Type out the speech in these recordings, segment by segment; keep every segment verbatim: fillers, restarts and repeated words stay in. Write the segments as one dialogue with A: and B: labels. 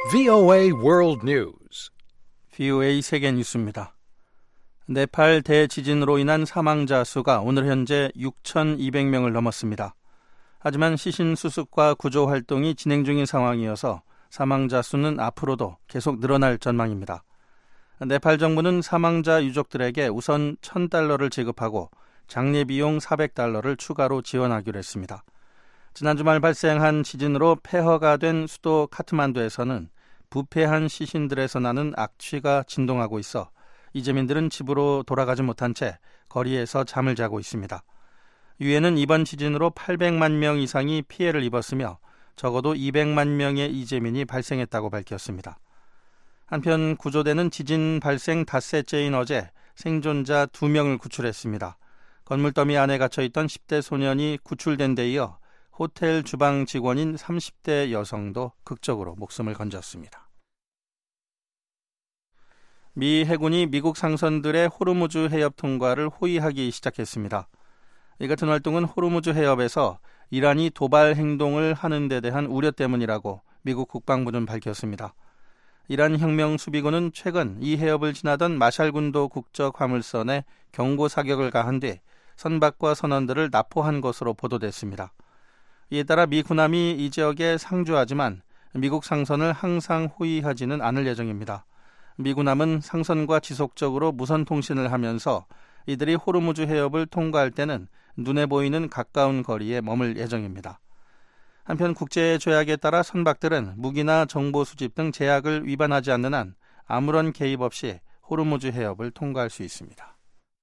A: 브이오에이 World News.
B: 브이오에이 세계 뉴스입니다. 네팔 대지진으로 인한 사망자 수가 오늘 현재 육천이백 명을 넘었습니다. 하지만 시신 수습과 구조 활동이 진행 중인 상황이어서 사망자 수는 앞으로도 계속 늘어날 전망입니다. 네팔 정부는 사망자 유족들에게 우선 천 달러를 지급하고 장례 비용 사백 달러를 추가로 지원하기로 했습니다. 지난 주말 발생한 지진으로 폐허가 된 수도 카트만두에서는 부패한 시신들에서 나는 악취가 진동하고 있어 이재민들은 집으로 돌아가지 못한 채 거리에서 잠을 자고 있습니다. 유엔은 이번 지진으로 팔백만 명 이상이 피해를 입었으며 적어도 이백만 명의 이재민이 발생했다고 밝혔습니다. 한편 구조대는 지진 발생 닷새째인 어제 생존자 두 명을 구출했습니다. 건물더미 안에 갇혀있던 십 대 소년이 구출된 데 이어 호텔 주방 직원인 삼십 대 여성도 극적으로 목숨을 건졌습니다. 미 해군이 미국 상선들의 호르무즈 해협 통과를 호위하기 시작했습니다. 이 같은 활동은 호르무즈 해협에서 이란이 도발 행동을 하는 데 대한 우려 때문이라고 미국 국방부는 밝혔습니다. 이란 혁명 수비군은 최근 이 해협을 지나던 마샬군도 국적 화물선에 경고 사격을 가한 뒤 선박과 선원들을 납포한 것으로 보도됐습니다. 이에 따라 미 군함이 이 지역에 상주하지만 미국 상선을 항상 호위하지는 않을 예정입니다. 미 군함은 상선과 지속적으로 무선 통신을 하면서 이들이 호르무즈 해협을 통과할 때는 눈에 보이는 가까운 거리에 머물 예정입니다. 한편 국제조약에 따라 선박들은 무기나 정보 수집 등 제약을 위반하지 않는 한 아무런 개입 없이 호르무즈 해협을 통과할 수 있습니다.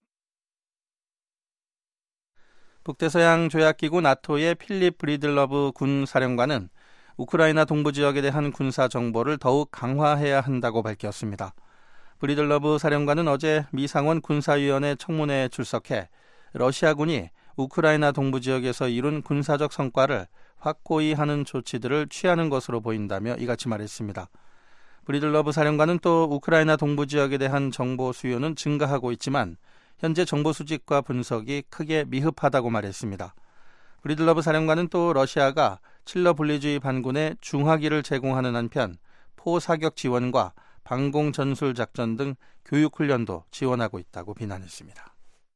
B: 북대서양 조약기구 나토의 필립 브리들러브 군 사령관은 우크라이나 동부 지역에 대한 군사 정보를 더욱 강화해야 한다고 밝혔습니다. 브리들러브 사령관은 어제 미 상원 군사위원회 청문회에 출석해 러시아군이 우크라이나 동부 지역에서 이룬 군사적 성과를 확고히 하는 조치들을 취하는 것으로 보인다며 이같이 말했습니다. 브리들러브 사령관은 또 우크라이나 동부 지역에 대한 정보 수요는 증가하고 있지만 현재 정보 수집과 분석이 크게 미흡하다고 말했습니다. 브리들러브 사령관은 또 러시아가 칠러 분리주의 반군에 중화기를 제공하는 한편 포사격 지원과 방공 전술 작전 등 교육 훈련도 지원하고 있다고 비난했습니다.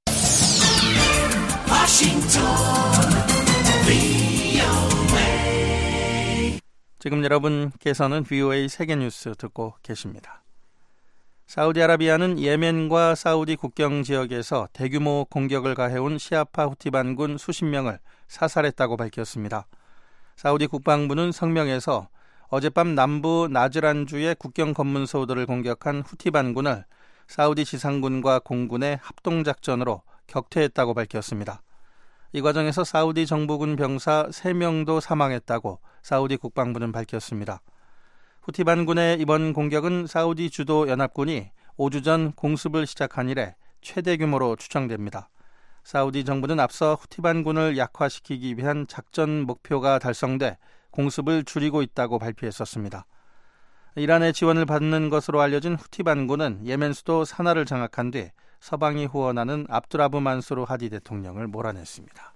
B: 지금 여러분께서는 브이오에이 세계뉴스 듣고 계십니다. 사우디아라비아는 예멘과 사우디 국경 지역에서 대규모 공격을 가해온 시아파 후티 반군 수십 명을 사살했다고 밝혔습니다. 사우디 국방부는 성명에서 어젯밤 남부 나즈란주의 국경 검문소들을 공격한 후티 반군을 사우디 지상군과 공군의 합동작전으로 격퇴했다고 밝혔습니다. 이 과정에서 사우디 정부군 병사 세 명도 사망했다고 사우디 국방부는 밝혔습니다. 후티 반군의 이번 공격은 사우디 주도 연합군이 오 주 전 공습을 시작한 이래 최대 규모로 추정됩니다. 사우디 정부는 앞서 후티 반군을 약화시키기 위한 작전 목표가 달성돼 공습을 줄이고 있다고 발표했었습니다. 이란의 지원을 받는 것으로 알려진 후티 반군은 예멘 수도 사나를 장악한 뒤 서방이 후원하는 압두라브 만수르 하디 대통령을 몰아냈습니다.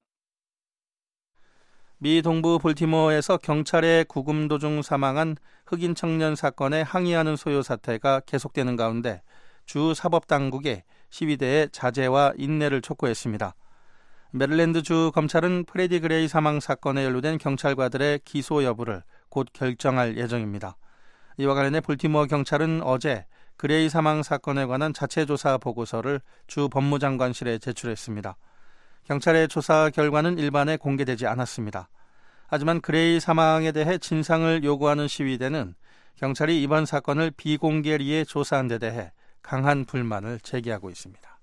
B: 미 동부 볼티모어에서 경찰의 구금 도중 사망한 흑인 청년 사건에 항의하는 소요 사태가 계속되는 가운데 주 사법당국에 시위대의 자제와 인내를 촉구했습니다. 메릴랜드주 검찰은 프레디 그레이 사망 사건에 연루된 경찰관들의 기소 여부를 곧 결정할 예정입니다. 이와 관련해 볼티모어 경찰은 어제 그레이 사망 사건에 관한 자체조사 보고서를 주 법무장관실에 제출했습니다. 경찰의 조사 결과는 일반에 공개되지 않았습니다. 하지만 그레이 사망에 대해 진상을 요구하는 시위대는 경찰이 이번 사건을 비공개리에 조사한 데 대해 강한 불만을 제기하고 있습니다.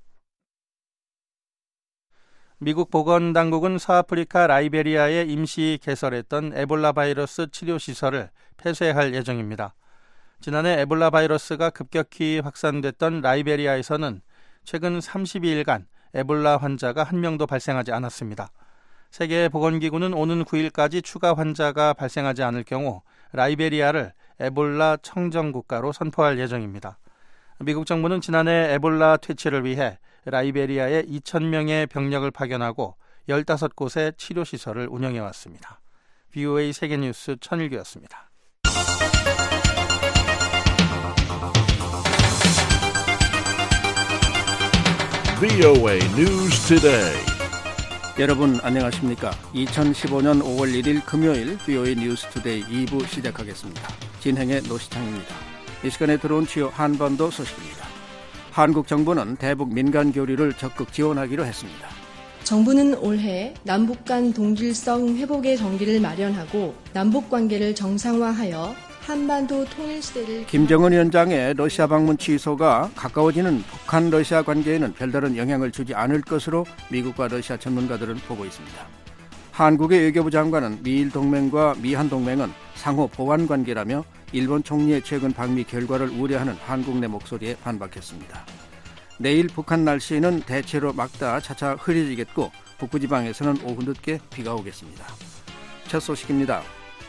B: 미국 보건당국은 서아프리카 라이베리아에 임시 개설했던 에볼라 바이러스 치료시설을 폐쇄할 예정입니다. 지난해 에볼라 바이러스가 급격히 확산됐던 라이베리아에서는 최근 삼십이 일간 에볼라 환자가 한 명도 발생하지 않았습니다. 세계보건기구는 오는 구 일까지 추가 환자가 발생하지 않을 경우 라이베리아를 에볼라 청정국가로 선포할 예정입니다. 미국 정부는 지난해 에볼라 퇴치를 위해 라이베리아에 이천 명의 병력을 파견하고 열다섯 곳의 치료시설을 운영해왔습니다. 브이오에이 세계뉴스 천일규였습니다.
C: 브이오에이 News Today.
D: 여러분 안녕하십니까? 이천십오년 오월 일일 금요일 브이오에이 뉴스 투데이 이 부 시작하겠습니다. 진행의 노시창입니다. 이 시간에 들어온 주요 한반도 소식입니다. 한국 정부는 대북 민간 교류를 적극 지원하기로 했습니다.
E: 정부는 올해 남북 간 동질성 회복의 전기를 마련하고 남북 관계를 정상화하여 한반도 통일 시대를
D: 김정은 위원장의 러시아 방문 취소가 가까워지는 북한 러시아 관계에는 별다른 영향을 주지 않을 것으로 미국과 러시아 전문가들은 보고 있습니다. 한국의 외교부 장관은 미일 동맹과 미한 동맹은 상호 보완 관계라며 일본 총리의 최근 방미 결과를 우려하는 한국 내 목소리에 반박했습니다. 내일 북한 날씨는 대체로 맑다 차차 흐려지겠고 북부지방에서는 오후 늦게 비가 오겠습니다. 첫 소식입니다.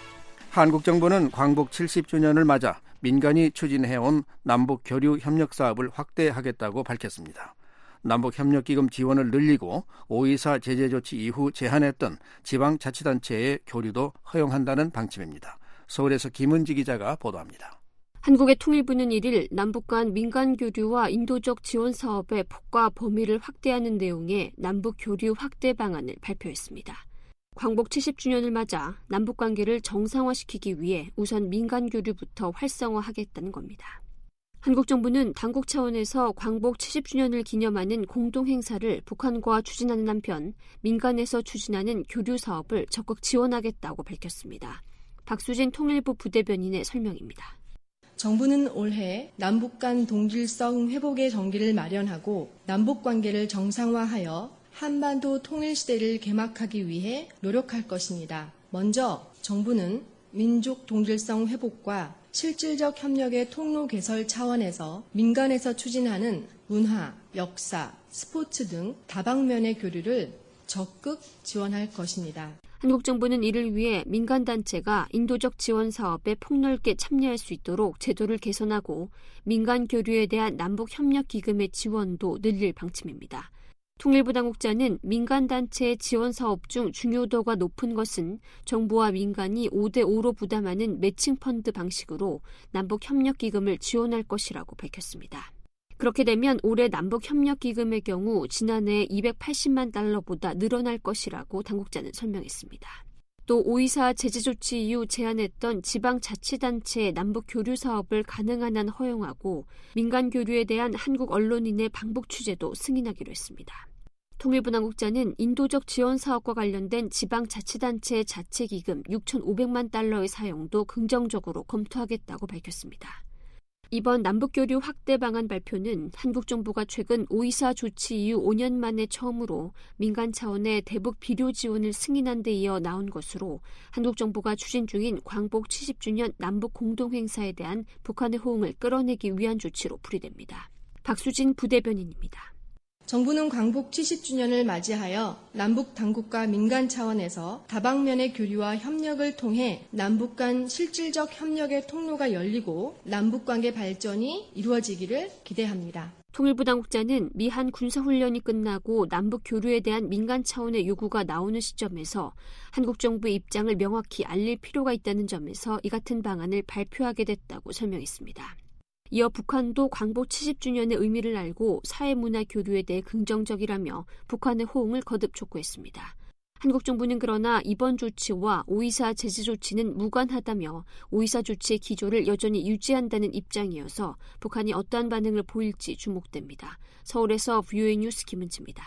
D: 한국 정부는 광복 칠십 주년을 맞아 민간이 추진해온 남북 교류 협력 사업을 확대하겠다고 밝혔습니다. 남북협력기금 지원을 늘리고 오이사 제재 조치 이후 제한했던 지방자치단체의 교류도 허용한다는 방침입니다. 서울에서 김은지 기자가 보도합니다.
F: 한국의 통일부는 일일 남북 간 민간 교류와 인도적 지원 사업의 폭과 범위를 확대하는 내용의 남북 교류 확대 방안을 발표했습니다. 광복 칠십 주년을 맞아 남북 관계를 정상화시키기 위해 우선 민간 교류부터 활성화하겠다는 겁니다. 한국 정부는 당국 차원에서 광복 칠십 주년을 기념하는 공동 행사를 북한과 추진하는 한편 민간에서 추진하는 교류 사업을 적극 지원하겠다고 밝혔습니다. 박수진 통일부 부대변인의 설명입니다.
E: 정부는 올해 남북 간 동질성 회복의 전기를 마련하고 남북 관계를 정상화하여 한반도 통일 시대를 개막하기 위해 노력할 것입니다. 먼저 정부는 민족 동질성 회복과 실질적 협력의 통로 개설 차원에서 민간에서 추진하는 문화, 역사, 스포츠 등 다방면의 교류를 적극 지원할 것입니다.
F: 한국 정부는 이를 위해 민간단체가 인도적 지원 사업에 폭넓게 참여할 수 있도록 제도를 개선하고 민간 교류에 대한 남북협력기금의 지원도 늘릴 방침입니다. 통일부 당국자는 민간단체의 지원 사업 중 중요도가 높은 것은 정부와 민간이 오 대 오로 부담하는 매칭 펀드 방식으로 남북협력기금을 지원할 것이라고 밝혔습니다. 그렇게 되면 올해 남북협력기금의 경우 지난해 이백팔십만 달러보다 늘어날 것이라고 당국자는 설명했습니다. 또 오이사 제재 조치 이후 제한했던 지방자치단체의 남북교류 사업을 가능한 한 허용하고 민간 교류에 대한 한국 언론인의 방북 취재도 승인하기로 했습니다. 통일부 당국자는 인도적 지원 사업과 관련된 지방자치단체의 자체기금 육천오백만 달러의 사용도 긍정적으로 검토하겠다고 밝혔습니다. 이번 남북교류 확대 방안 발표는 한국 정부가 최근 오이사 조치 이후 오 년 만에 처음으로 민간 차원의 대북 비료 지원을 승인한 데 이어 나온 것으로 한국 정부가 추진 중인 광복 칠십 주년 남북 공동행사에 대한 북한의 호응을 끌어내기 위한 조치로 풀이됩니다. 박수진 부대변인입니다.
E: 정부는 광복 칠십 주년을 맞이하여 남북 당국과 민간 차원에서 다방면의 교류와 협력을 통해 남북 간 실질적 협력의 통로가 열리고 남북관계 발전이 이루어지기를 기대합니다.
F: 통일부 당국자는 미한 군사훈련이 끝나고 남북 교류에 대한 민간 차원의 요구가 나오는 시점에서 한국 정부의 입장을 명확히 알릴 필요가 있다는 점에서 이 같은 방안을 발표하게 됐다고 설명했습니다. 이어 북한도 광복 칠십 주년의 의미를 알고 사회문화 교류에 대해 긍정적이라며 북한의 호응을 거듭 촉구했습니다. 한국 정부는 그러나 이번 조치와 오이사 제재 조치는 무관하다며 오이사 조치의 기조를 여전히 유지한다는 입장이어서 북한이 어떠한 반응을 보일지 주목됩니다. 서울에서 브이오에이 뉴스 김은지입니다.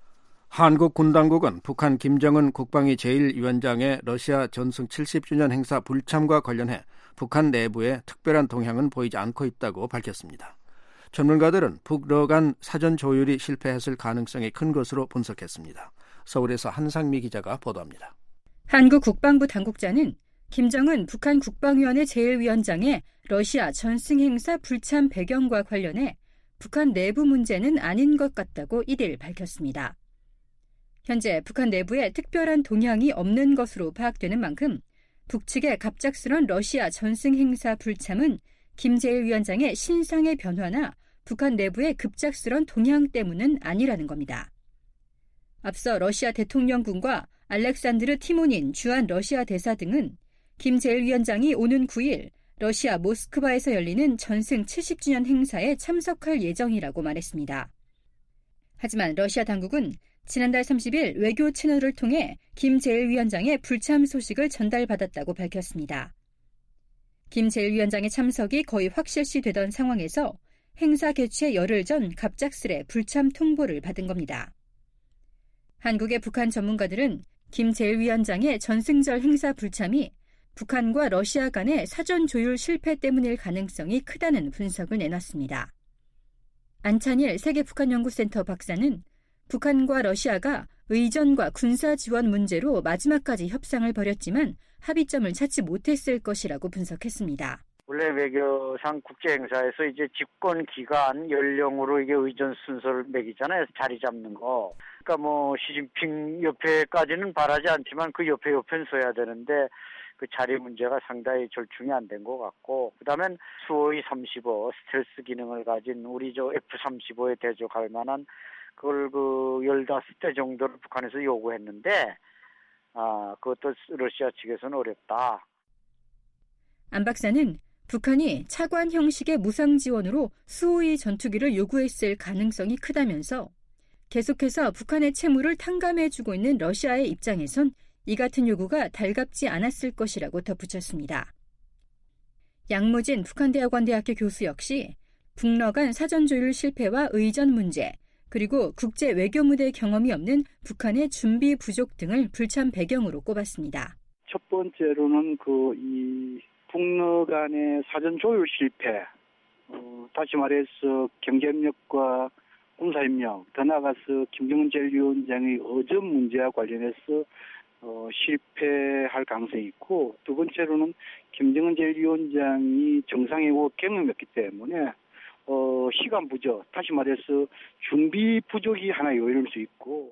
D: 한국 군당국은 북한 김정은 국방위 제일 위원장의 러시아 전승 칠십 주년 행사 불참과 관련해 북한 내부에 특별한 동향은 보이지 않고 있다고 밝혔습니다. 전문가들은 북러 간 사전 조율이 실패했을 가능성이 큰 것으로 분석했습니다. 서울에서 한상미 기자가 보도합니다.
G: 한국 국방부 당국자는 김정은 북한 국방위원회 제일 위원장의 러시아 전승 행사 불참 배경과 관련해 북한 내부 문제는 아닌 것 같다고 이들 밝혔습니다. 현재 북한 내부에 특별한 동향이 없는 것으로 파악되는 만큼 북측의 갑작스런 러시아 전승 행사 불참은 김 제일 위원장의 신상의 변화나 북한 내부의 급작스런 동향 때문은 아니라는 겁니다. 앞서 러시아 대통령궁과 알렉산드르 티모닌 주한 러시아 대사 등은 김 제일 위원장이 오는 구일 러시아 모스크바에서 열리는 전승 칠십 주년 행사에 참석할 예정이라고 말했습니다. 하지만 러시아 당국은 지난달 삼십일 외교 채널을 통해 김 제일위원장의 불참 소식을 전달받았다고 밝혔습니다. 김 제일위원장의 참석이 거의 확실시 되던 상황에서 행사 개최 열흘 전 갑작스레 불참 통보를 받은 겁니다. 한국의 북한 전문가들은 김 제일위원장의 전승절 행사 불참이 북한과 러시아 간의 사전 조율 실패 때문일 가능성이 크다는 분석을 내놨습니다. 안찬일 세계북한연구센터 박사는 북한과 러시아가 의전과 군사 지원 문제로 마지막까지 협상을 벌였지만 합의점을 찾지 못했을 것이라고 분석했습니다.
H: 원래 외교상 국제 행사에서 이제 집권 기간 연령으로 이게 의전 순서를 매기잖아요. 자리 잡는 거. 그러니까 뭐 시진핑 옆에까지는 바라지 않지만 그 옆에 옆엔 서야 되는데 그 자리 문제가 상당히 절충이 안 된 것 같고, 그다음엔 수호이 삼십오 스텔스 기능을 가진 우리 저 에프 삼십오에 대적할 만한 그걸 그 열다섯 대 정도를 북한에서 요구했는데, 아 그것도 러시아 측에서는 어렵다.
G: 안 박사는 북한이 차관 형식의 무상 지원으로 수호이 전투기를 요구했을 가능성이 크다면서 계속해서 북한의 채무를 탕감해주고 있는 러시아의 입장에선 이 같은 요구가 달갑지 않았을 것이라고 덧붙였습니다. 양무진 북한대학원대학교 교수 역시 북러 간 사전조율 실패와 의전 문제, 그리고 국제 외교 무대 경험이 없는 북한의 준비 부족 등을 불참 배경으로 꼽았습니다.
I: 첫 번째로는 그 이 북러 간의 사전 조율 실패, 어, 다시 말해서 경제협력과 군사협력, 더 나아가서 김정은 제일위원장의 의전 문제와 관련해서 어, 실패할 가능성이 있고, 두 번째로는 김정은 제일위원장이 정상회고 경험이 없기 때문에 어, 시간 부족, 다시 말해서 준비 부족이 하나의 요인일 수 있고.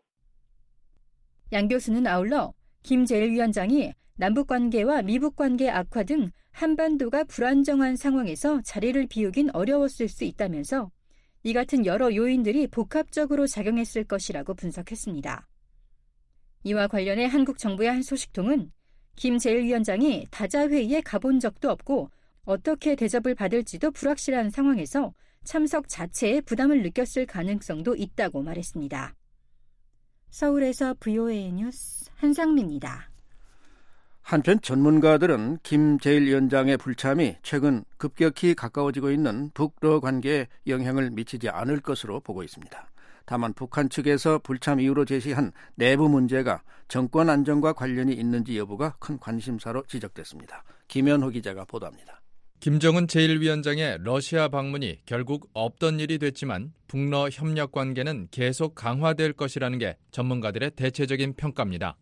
G: 양 교수는 아울러 김 제일위원장이 남북관계와 미북관계 악화 등 한반도가 불안정한 상황에서 자리를 비우긴 어려웠을 수 있다면서 이 같은 여러 요인들이 복합적으로 작용했을 것이라고 분석했습니다. 이와 관련해 한국 정부의 한 소식통은 김 제일위원장이 다자회의에 가본 적도 없고 어떻게 대접을 받을지도 불확실한 상황에서 참석 자체에 부담을 느꼈을 가능성도 있다고 말했습니다. 서울에서 브이오에이 뉴스 한상미입니다.
D: 한편 전문가들은 김 제일위원장의 불참이 최근 급격히 가까워지고 있는 북러 관계에 영향을 미치지 않을 것으로 보고 있습니다. 다만 북한 측에서 불참 이유로 제시한 내부 문제가 정권 안정과 관련이 있는지 여부가 큰 관심사로 지적됐습니다. 김현호 기자가 보도합니다.
J: 김정은 제일위원장의 러시아 방문이 결국 없던 일이 됐지만 북러 협력 관계는 계속 강화될 것이라는 게 전문가들의 대체적인 평가입니다.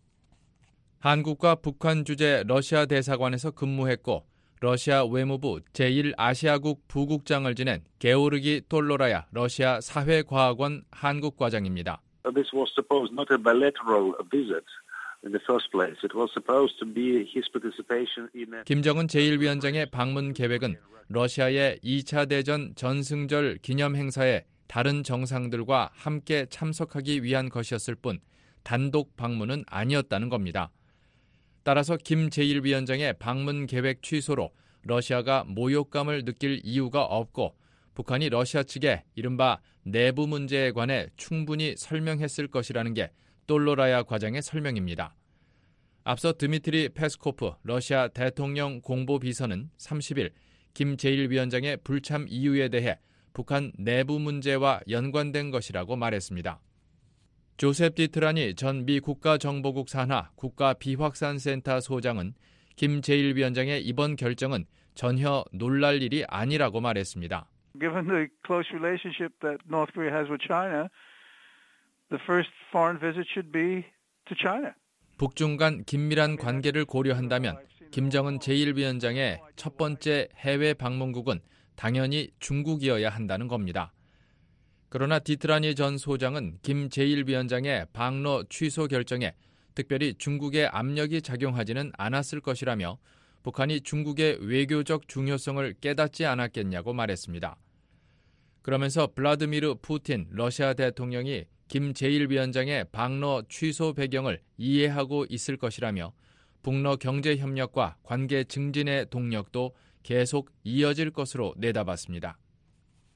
J: 한국과 북한 주재 러시아 대사관에서 근무했고 러시아 외무부 제일 아시아국 부국장을 지낸 게오르기 톨로라야 러시아 사회과학원 한국과장입니다.
K: This was supposed not a bilateral visit in the first place. It was supposed to be his participation in a...
J: 김정은 제일위원장의 방문 계획은 러시아의 이 차 대전 전승절 기념 행사에 다른 정상들과 함께 참석하기 위한 것이었을 뿐 단독 방문은 아니었다는 겁니다. 따라서 김 제일위원장의 방문 계획 취소로 러시아가 모욕감을 느낄 이유가 없고 북한이 러시아 측에 이른바 내부 문제에 관해 충분히 설명했을 것이라는 게 똘로라야 과장의 설명입니다. 앞서 드미트리 페스코프 러시아 대통령 공보비서는 삼십일 김 제일위원장의 불참 이유에 대해 북한 내부 문제와 연관된 것이라고 말했습니다. 조셉 디트라니 전 미 국가정보국 산하 국가비확산센터 소장은 김 제일위원장의 이번 결정은 전혀 놀랄 일이 아니라고 말했습니다.
L: Given the close relationship that North Korea has with China, the first foreign visit should be to China.
J: 북중 간 긴밀한 관계를 고려한다면 김정은 제일위원장의 첫 번째 해외 방문국은 당연히 중국이어야 한다는 겁니다. 그러나 디트라니 전 소장은 김 제일위원장의 방러 취소 결정에 특별히 중국의 압력이 작용하지는 않았을 것이라며 북한이 중국의 외교적 중요성을 깨닫지 않았겠냐고 말했습니다. 그러면서 블라드미르 푸틴 러시아 대통령이 김 제일위원장의 방러 취소 배경을 이해하고 있을 것이라며 북러 경제협력과 관계 증진의 동력도 계속 이어질 것으로 내다봤습니다.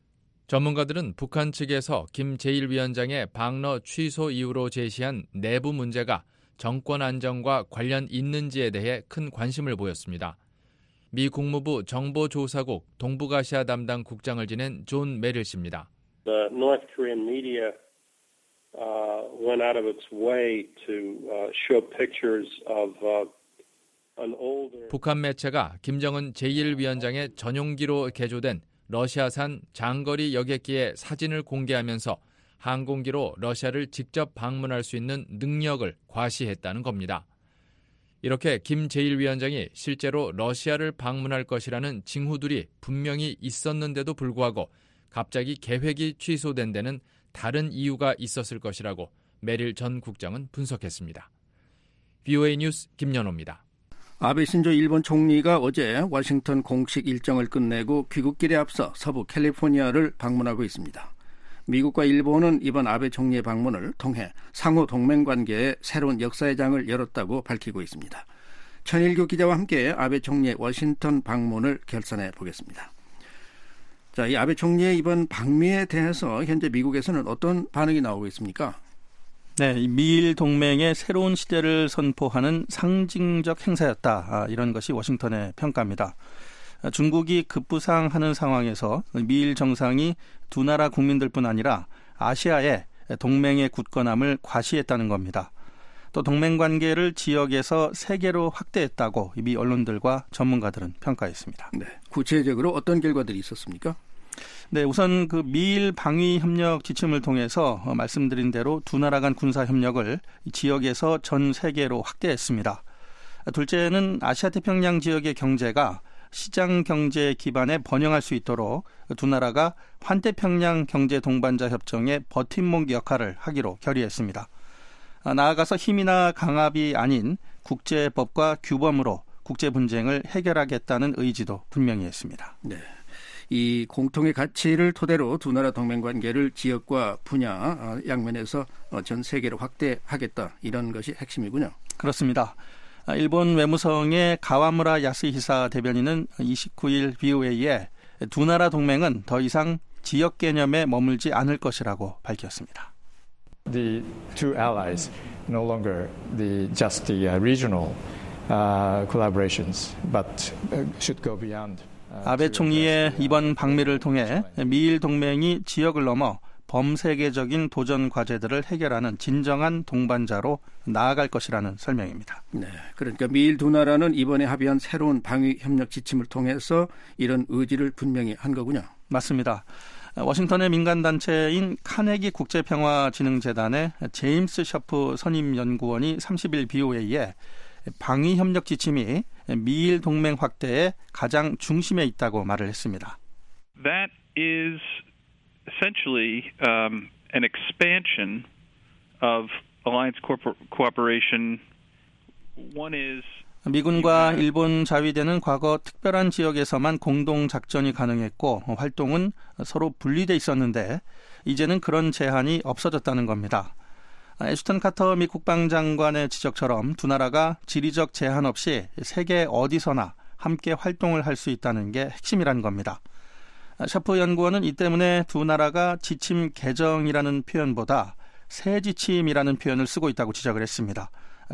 J: 전문가들은 북한 측에서 김 제일 위원장의 방러 취소 이후로 제시한 내부 문제가 정권 안정과 관련 있는지에 대해 큰 관심을 보였습니다. 미 국무부 정보조사국 동북아시아 담당 국장을 지낸 존 메릴 씨입니다.
M: The North Korean media uh, went out of its way to uh, show pictures of uh, an older.
J: 북한 매체가 김정은 제일 위원장의 전용기로 개조된 러시아산 장거리 여객기의 사진을 공개하면서 항공기로 러시아를 직접 방문할 수 있는 능력을 과시했다는 겁니다. 이렇게 김 제일 위원장이 실제로 러시아를 방문할 것이라는 징후들이 분명히 있었는데도 불구하고 갑자기 계획이 취소된 데는 다른 이유가 있었을 것이라고 메릴 전 국장은 분석했습니다. 브이오에이 뉴스 김연호입니다.
D: 아베 신조 일본 총리가 어제 워싱턴 공식 일정을 끝내고 귀국길에 앞서 서부 캘리포니아를 방문하고 있습니다. 미국과 일본은 이번 아베 총리의 방문을 통해 상호 동맹관계에 새로운 역사의 장을 열었다고 밝히고 있습니다. 천일규 기자와 함께 아베 총리의 워싱턴 방문을 결산해 보겠습니다. 자, 이 아베 총리의 이번 방미에 대해서 현재 미국에서는 어떤 반응이 나오고 있습니까?
B: 네, 미일 동맹의 새로운 시대를 선포하는 상징적 행사였다. 아, 이런 것이 워싱턴의 평가입니다. 중국이 급부상하는 상황에서 미일 정상이 두 나라 국민들뿐 아니라 아시아의 동맹의 굳건함을 과시했다는 겁니다. 또 동맹 관계를 지역에서 세계로 확대했다고 미 언론들과 전문가들은 평가했습니다.
D: 네, 구체적으로 어떤 결과들이 있었습니까?
B: 네, 우선 그 미일 방위 협력 지침을 통해서 말씀드린 대로 두 나라 간 군사 협력을 지역에서 전 세계로 확대했습니다. 둘째는 아시아 태평양 지역의 경제가 시장 경제 기반에 번영할 수 있도록 두 나라가 환태평양 경제 동반자 협정의 버팀목 역할을 하기로 결의했습니다. 나아가서 힘이나 강압이 아닌 국제법과 규범으로 국제 분쟁을 해결하겠다는 의지도 분명히 했습니다.
D: 네. 이 공통의 가치를 토대로 두 나라 동맹 관계를 지역과 분야 양면에서 전 세계로 확대하겠다, 이런 것이 핵심이군요.
B: 그렇습니다. 일본 외무성의 가와무라 야스히사 대변인은 이십구 일 브이오에이에 두 나라 동맹은 더 이상 지역 개념에 머물지 않을 것이라고 밝혔습니다.
N: The two allies no longer the just the regional uh, collaborations, but should go beyond.
B: 아베 총리의 이번 방미를 통해 미일 동맹이 지역을 넘어 범세계적인 도전 과제들을 해결하는 진정한 동반자로 나아갈 것이라는 설명입니다.
D: 네, 그러니까 미일 두 나라는 이번에 합의한 새로운 방위 협력 지침을 통해서 이런 의지를 분명히 한 거군요.
B: 맞습니다. 워싱턴의 민간단체인 카네기 국제평화진흥재단의 제임스 셔프 선임연구원이 삼십 일 브이오에이에 방위 협력 지침이 미일 동맹 확대의 가장 중심에 있다고 말을 했습니다.
O: That is essentially um, an expansion of alliance cooperation. One is
B: 미군과 일본 자위대는 과거 특별한 지역에서만 공동 작전이 가능했고 활동은 서로 분리돼 있었는데 이제는 그런 제한이 없어졌다는 겁니다. 애슈턴 카터 미 국방장관의 지적처럼 두 나라가 지리적 제한 없이 세계 어디서나 함께 활동을 할 수 있다는 게 핵심이라는 겁니다. 샤프 연구원은 이 때문에 두 나라가 지침 개정이라는 표현보다 새 지침이라는 표현을 쓰고 있다고 지적을 했습니다.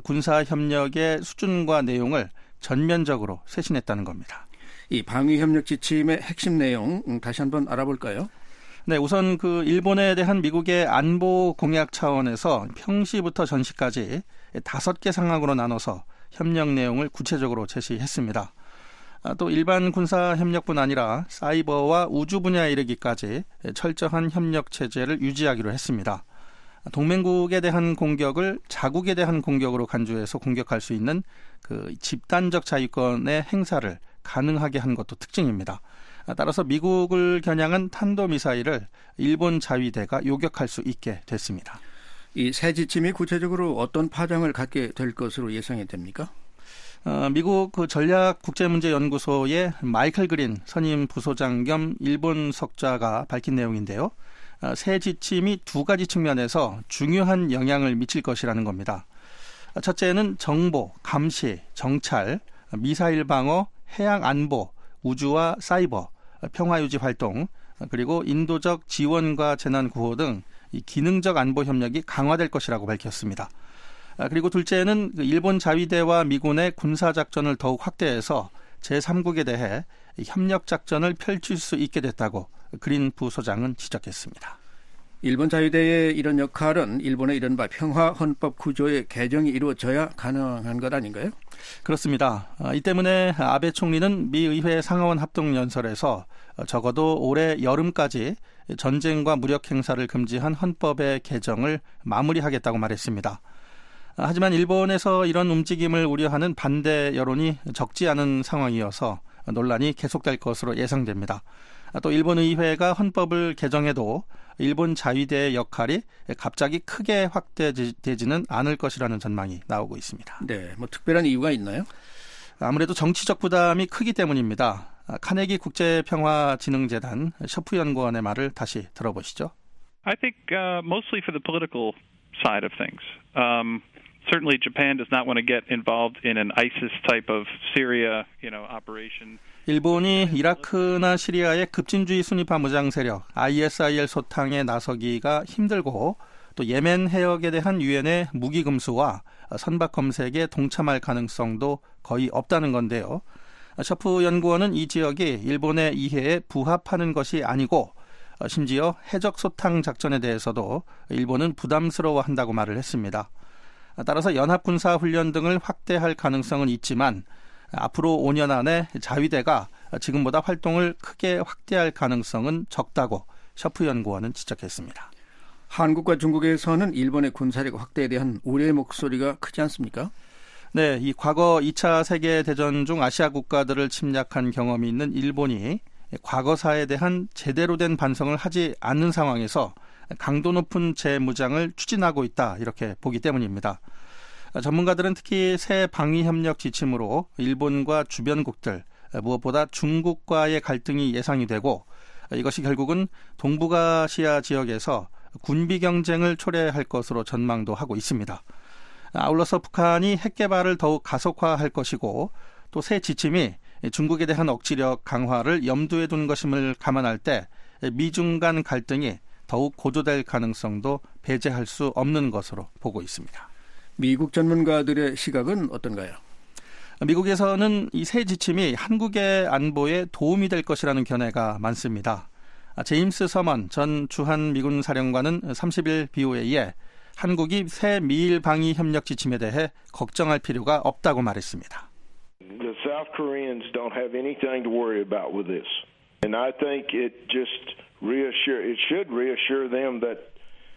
B: 군사협력의 수준과 내용을 전면적으로 쇄신했다는 겁니다.
D: 이 방위협력 지침의 핵심 내용 다시 한번 알아볼까요?
B: 네, 우선 그 일본에 대한 미국의 안보 공약 차원에서 평시부터 전시까지 다섯 개 상황으로 나눠서 협력 내용을 구체적으로 제시했습니다. 또 일반 군사 협력뿐 아니라 사이버와 우주 분야에 이르기까지 철저한 협력 체제를 유지하기로 했습니다. 동맹국에 대한 공격을 자국에 대한 공격으로 간주해서 공격할 수 있는 그 집단적 자위권의 행사를 가능하게 한 것도 특징입니다. 따라서 미국을 겨냥한 탄도미사일을 일본 자위대가 요격할 수 있게 됐습니다.
D: 이 새 지침이 구체적으로 어떤 파장을 갖게 될 것으로 예상이 됩니까?
B: 어, 미국 그 전략국제문제연구소의 마이클 그린 선임 부소장 겸 일본 석자가 밝힌 내용인데요. 어, 새 지침이 두 가지 측면에서 중요한 영향을 미칠 것이라는 겁니다. 첫째는 정보, 감시, 정찰, 미사일 방어, 해양 안보, 우주와 사이버, 평화유지 활동, 그리고 인도적 지원과 재난구호 등 이 기능적 안보 협력이 강화될 것이라고 밝혔습니다. 그리고 둘째는 일본 자위대와 미군의 군사작전을 더욱 확대해서 제삼국에 대해 협력작전을 펼칠 수 있게 됐다고 그린 부소장은 지적했습니다.
D: 일본 자위대의 이런 역할은 일본의 이른바 평화헌법 구조의 개정이 이루어져야 가능한 것 아닌가요?
B: 그렇습니다. 이 때문에 아베 총리는 미 의회 상하원 합동연설에서 적어도 올해 여름까지 전쟁과 무력 행사를 금지한 헌법의 개정을 마무리하겠다고 말했습니다. 하지만 일본에서 이런 움직임을 우려하는 반대 여론이 적지 않은 상황이어서 논란이 계속될 것으로 예상됩니다. 또 일본 의회가 헌법을 개정해도 일본 자위대의 역할이 갑자기 크게 확대되지는 않을 것이라는 전망이 나오고 있습니다.
D: 네, 뭐 특별한 이유가 있나요?
B: 아무래도 정치적 부담이 크기 때문입니다. 카네기 국제평화진흥재단 셔프 연구원의 말을 다시 들어보시죠.
O: I think uh, mostly for the political side of things. Um, certainly Japan does not want to get involved in an ISIS type of Syria, you know, operation.
B: 일본이 이라크나 시리아의 급진주의 순위파 무장 세력 아이에스아이엘 소탕에 나서기가 힘들고 또 예멘 해역에 대한 유엔의 무기 금수와 선박 검색에 동참할 가능성도 거의 없다는 건데요. 셔프 연구원은 이 지역이 일본의 이해에 부합하는 것이 아니고 심지어 해적 소탕 작전에 대해서도 일본은 부담스러워한다고 말을 했습니다. 따라서 연합군사훈련 등을 확대할 가능성은 있지만 앞으로 오 년 안에 자위대가 지금보다 활동을 크게 확대할 가능성은 적다고 셔프 연구원은 지적했습니다.
D: 한국과 중국에서는 일본의 군사력 확대에 대한 우려의 목소리가 크지 않습니까?
B: 네, 이 과거 이 차 세계대전 중 아시아 국가들을 침략한 경험이 있는 일본이 과거사에 대한 제대로 된 반성을 하지 않는 상황에서 강도 높은 재무장을 추진하고 있다 이렇게 보기 때문입니다. 전문가들은 특히 새 방위협력 지침으로 일본과 주변국들, 무엇보다 중국과의 갈등이 예상이 되고 이것이 결국은 동북아시아 지역에서 군비 경쟁을 초래할 것으로 전망도 하고 있습니다. 아울러서 북한이 핵 개발을 더욱 가속화할 것이고 또 새 지침이 중국에 대한 억지력 강화를 염두에 둔 것임을 감안할 때 미중 간 갈등이 더욱 고조될 가능성도 배제할 수 없는 것으로 보고 있습니다.
D: 미국 전문가들의 시각은 어떤가요?
B: 미국에서는 이 새 지침이 한국의 안보에 도움이 될 것이라는 견해가 많습니다. 제임스 서먼 전 주한 미군 사령관은 삼십 일 비오에이에 한국이 새 미일 방위 협력 지침에 대해 걱정할 필요가 없다고 말했습니다.
P: The South Koreans don't have anything to worry about with this. And I think it just reassure it should reassure them that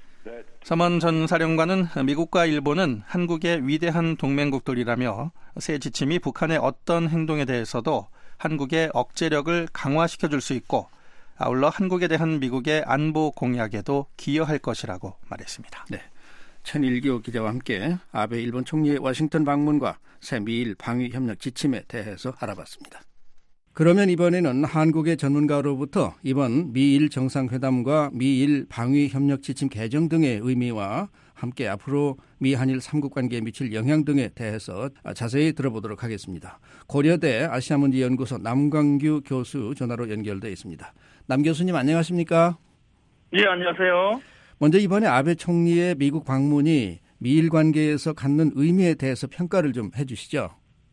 B: 서먼 전 사령관은 미국과 일본은 한국의 위대한 동맹국들이라며 새 지침이 북한의 어떤 행동에 대해서도 한국의 억제력을 강화시켜줄 수 있고 아울러 한국에 대한 미국의 안보 공약에도 기여할 것이라고 말했습니다.
D: 네, 천일교 기자와 함께 아베 일본 총리의 워싱턴 방문과 새 미일 방위협력 지침에 대해서 알아봤습니다. 그러면 이번에는 한국의 전문가로부터 이번 미일 정상회담과 미일 방위협력 지침 개정 등의 의미와 함께 앞으로 미한일 삼국 관계에 미칠 영향 등에 대해서 자세히 들어보도록 하겠습니다. 고려대 아시아문제연구소 남광규 교수 전화로 연결되어 있습니다. 남 교수님 안녕하십니까?
Q: 예, 안녕하세요.
D: 먼저 이번에 아베 총리의 미국 방문이 미일 관계에서 갖는 의미에 대해서 평가를 좀 해주시죠.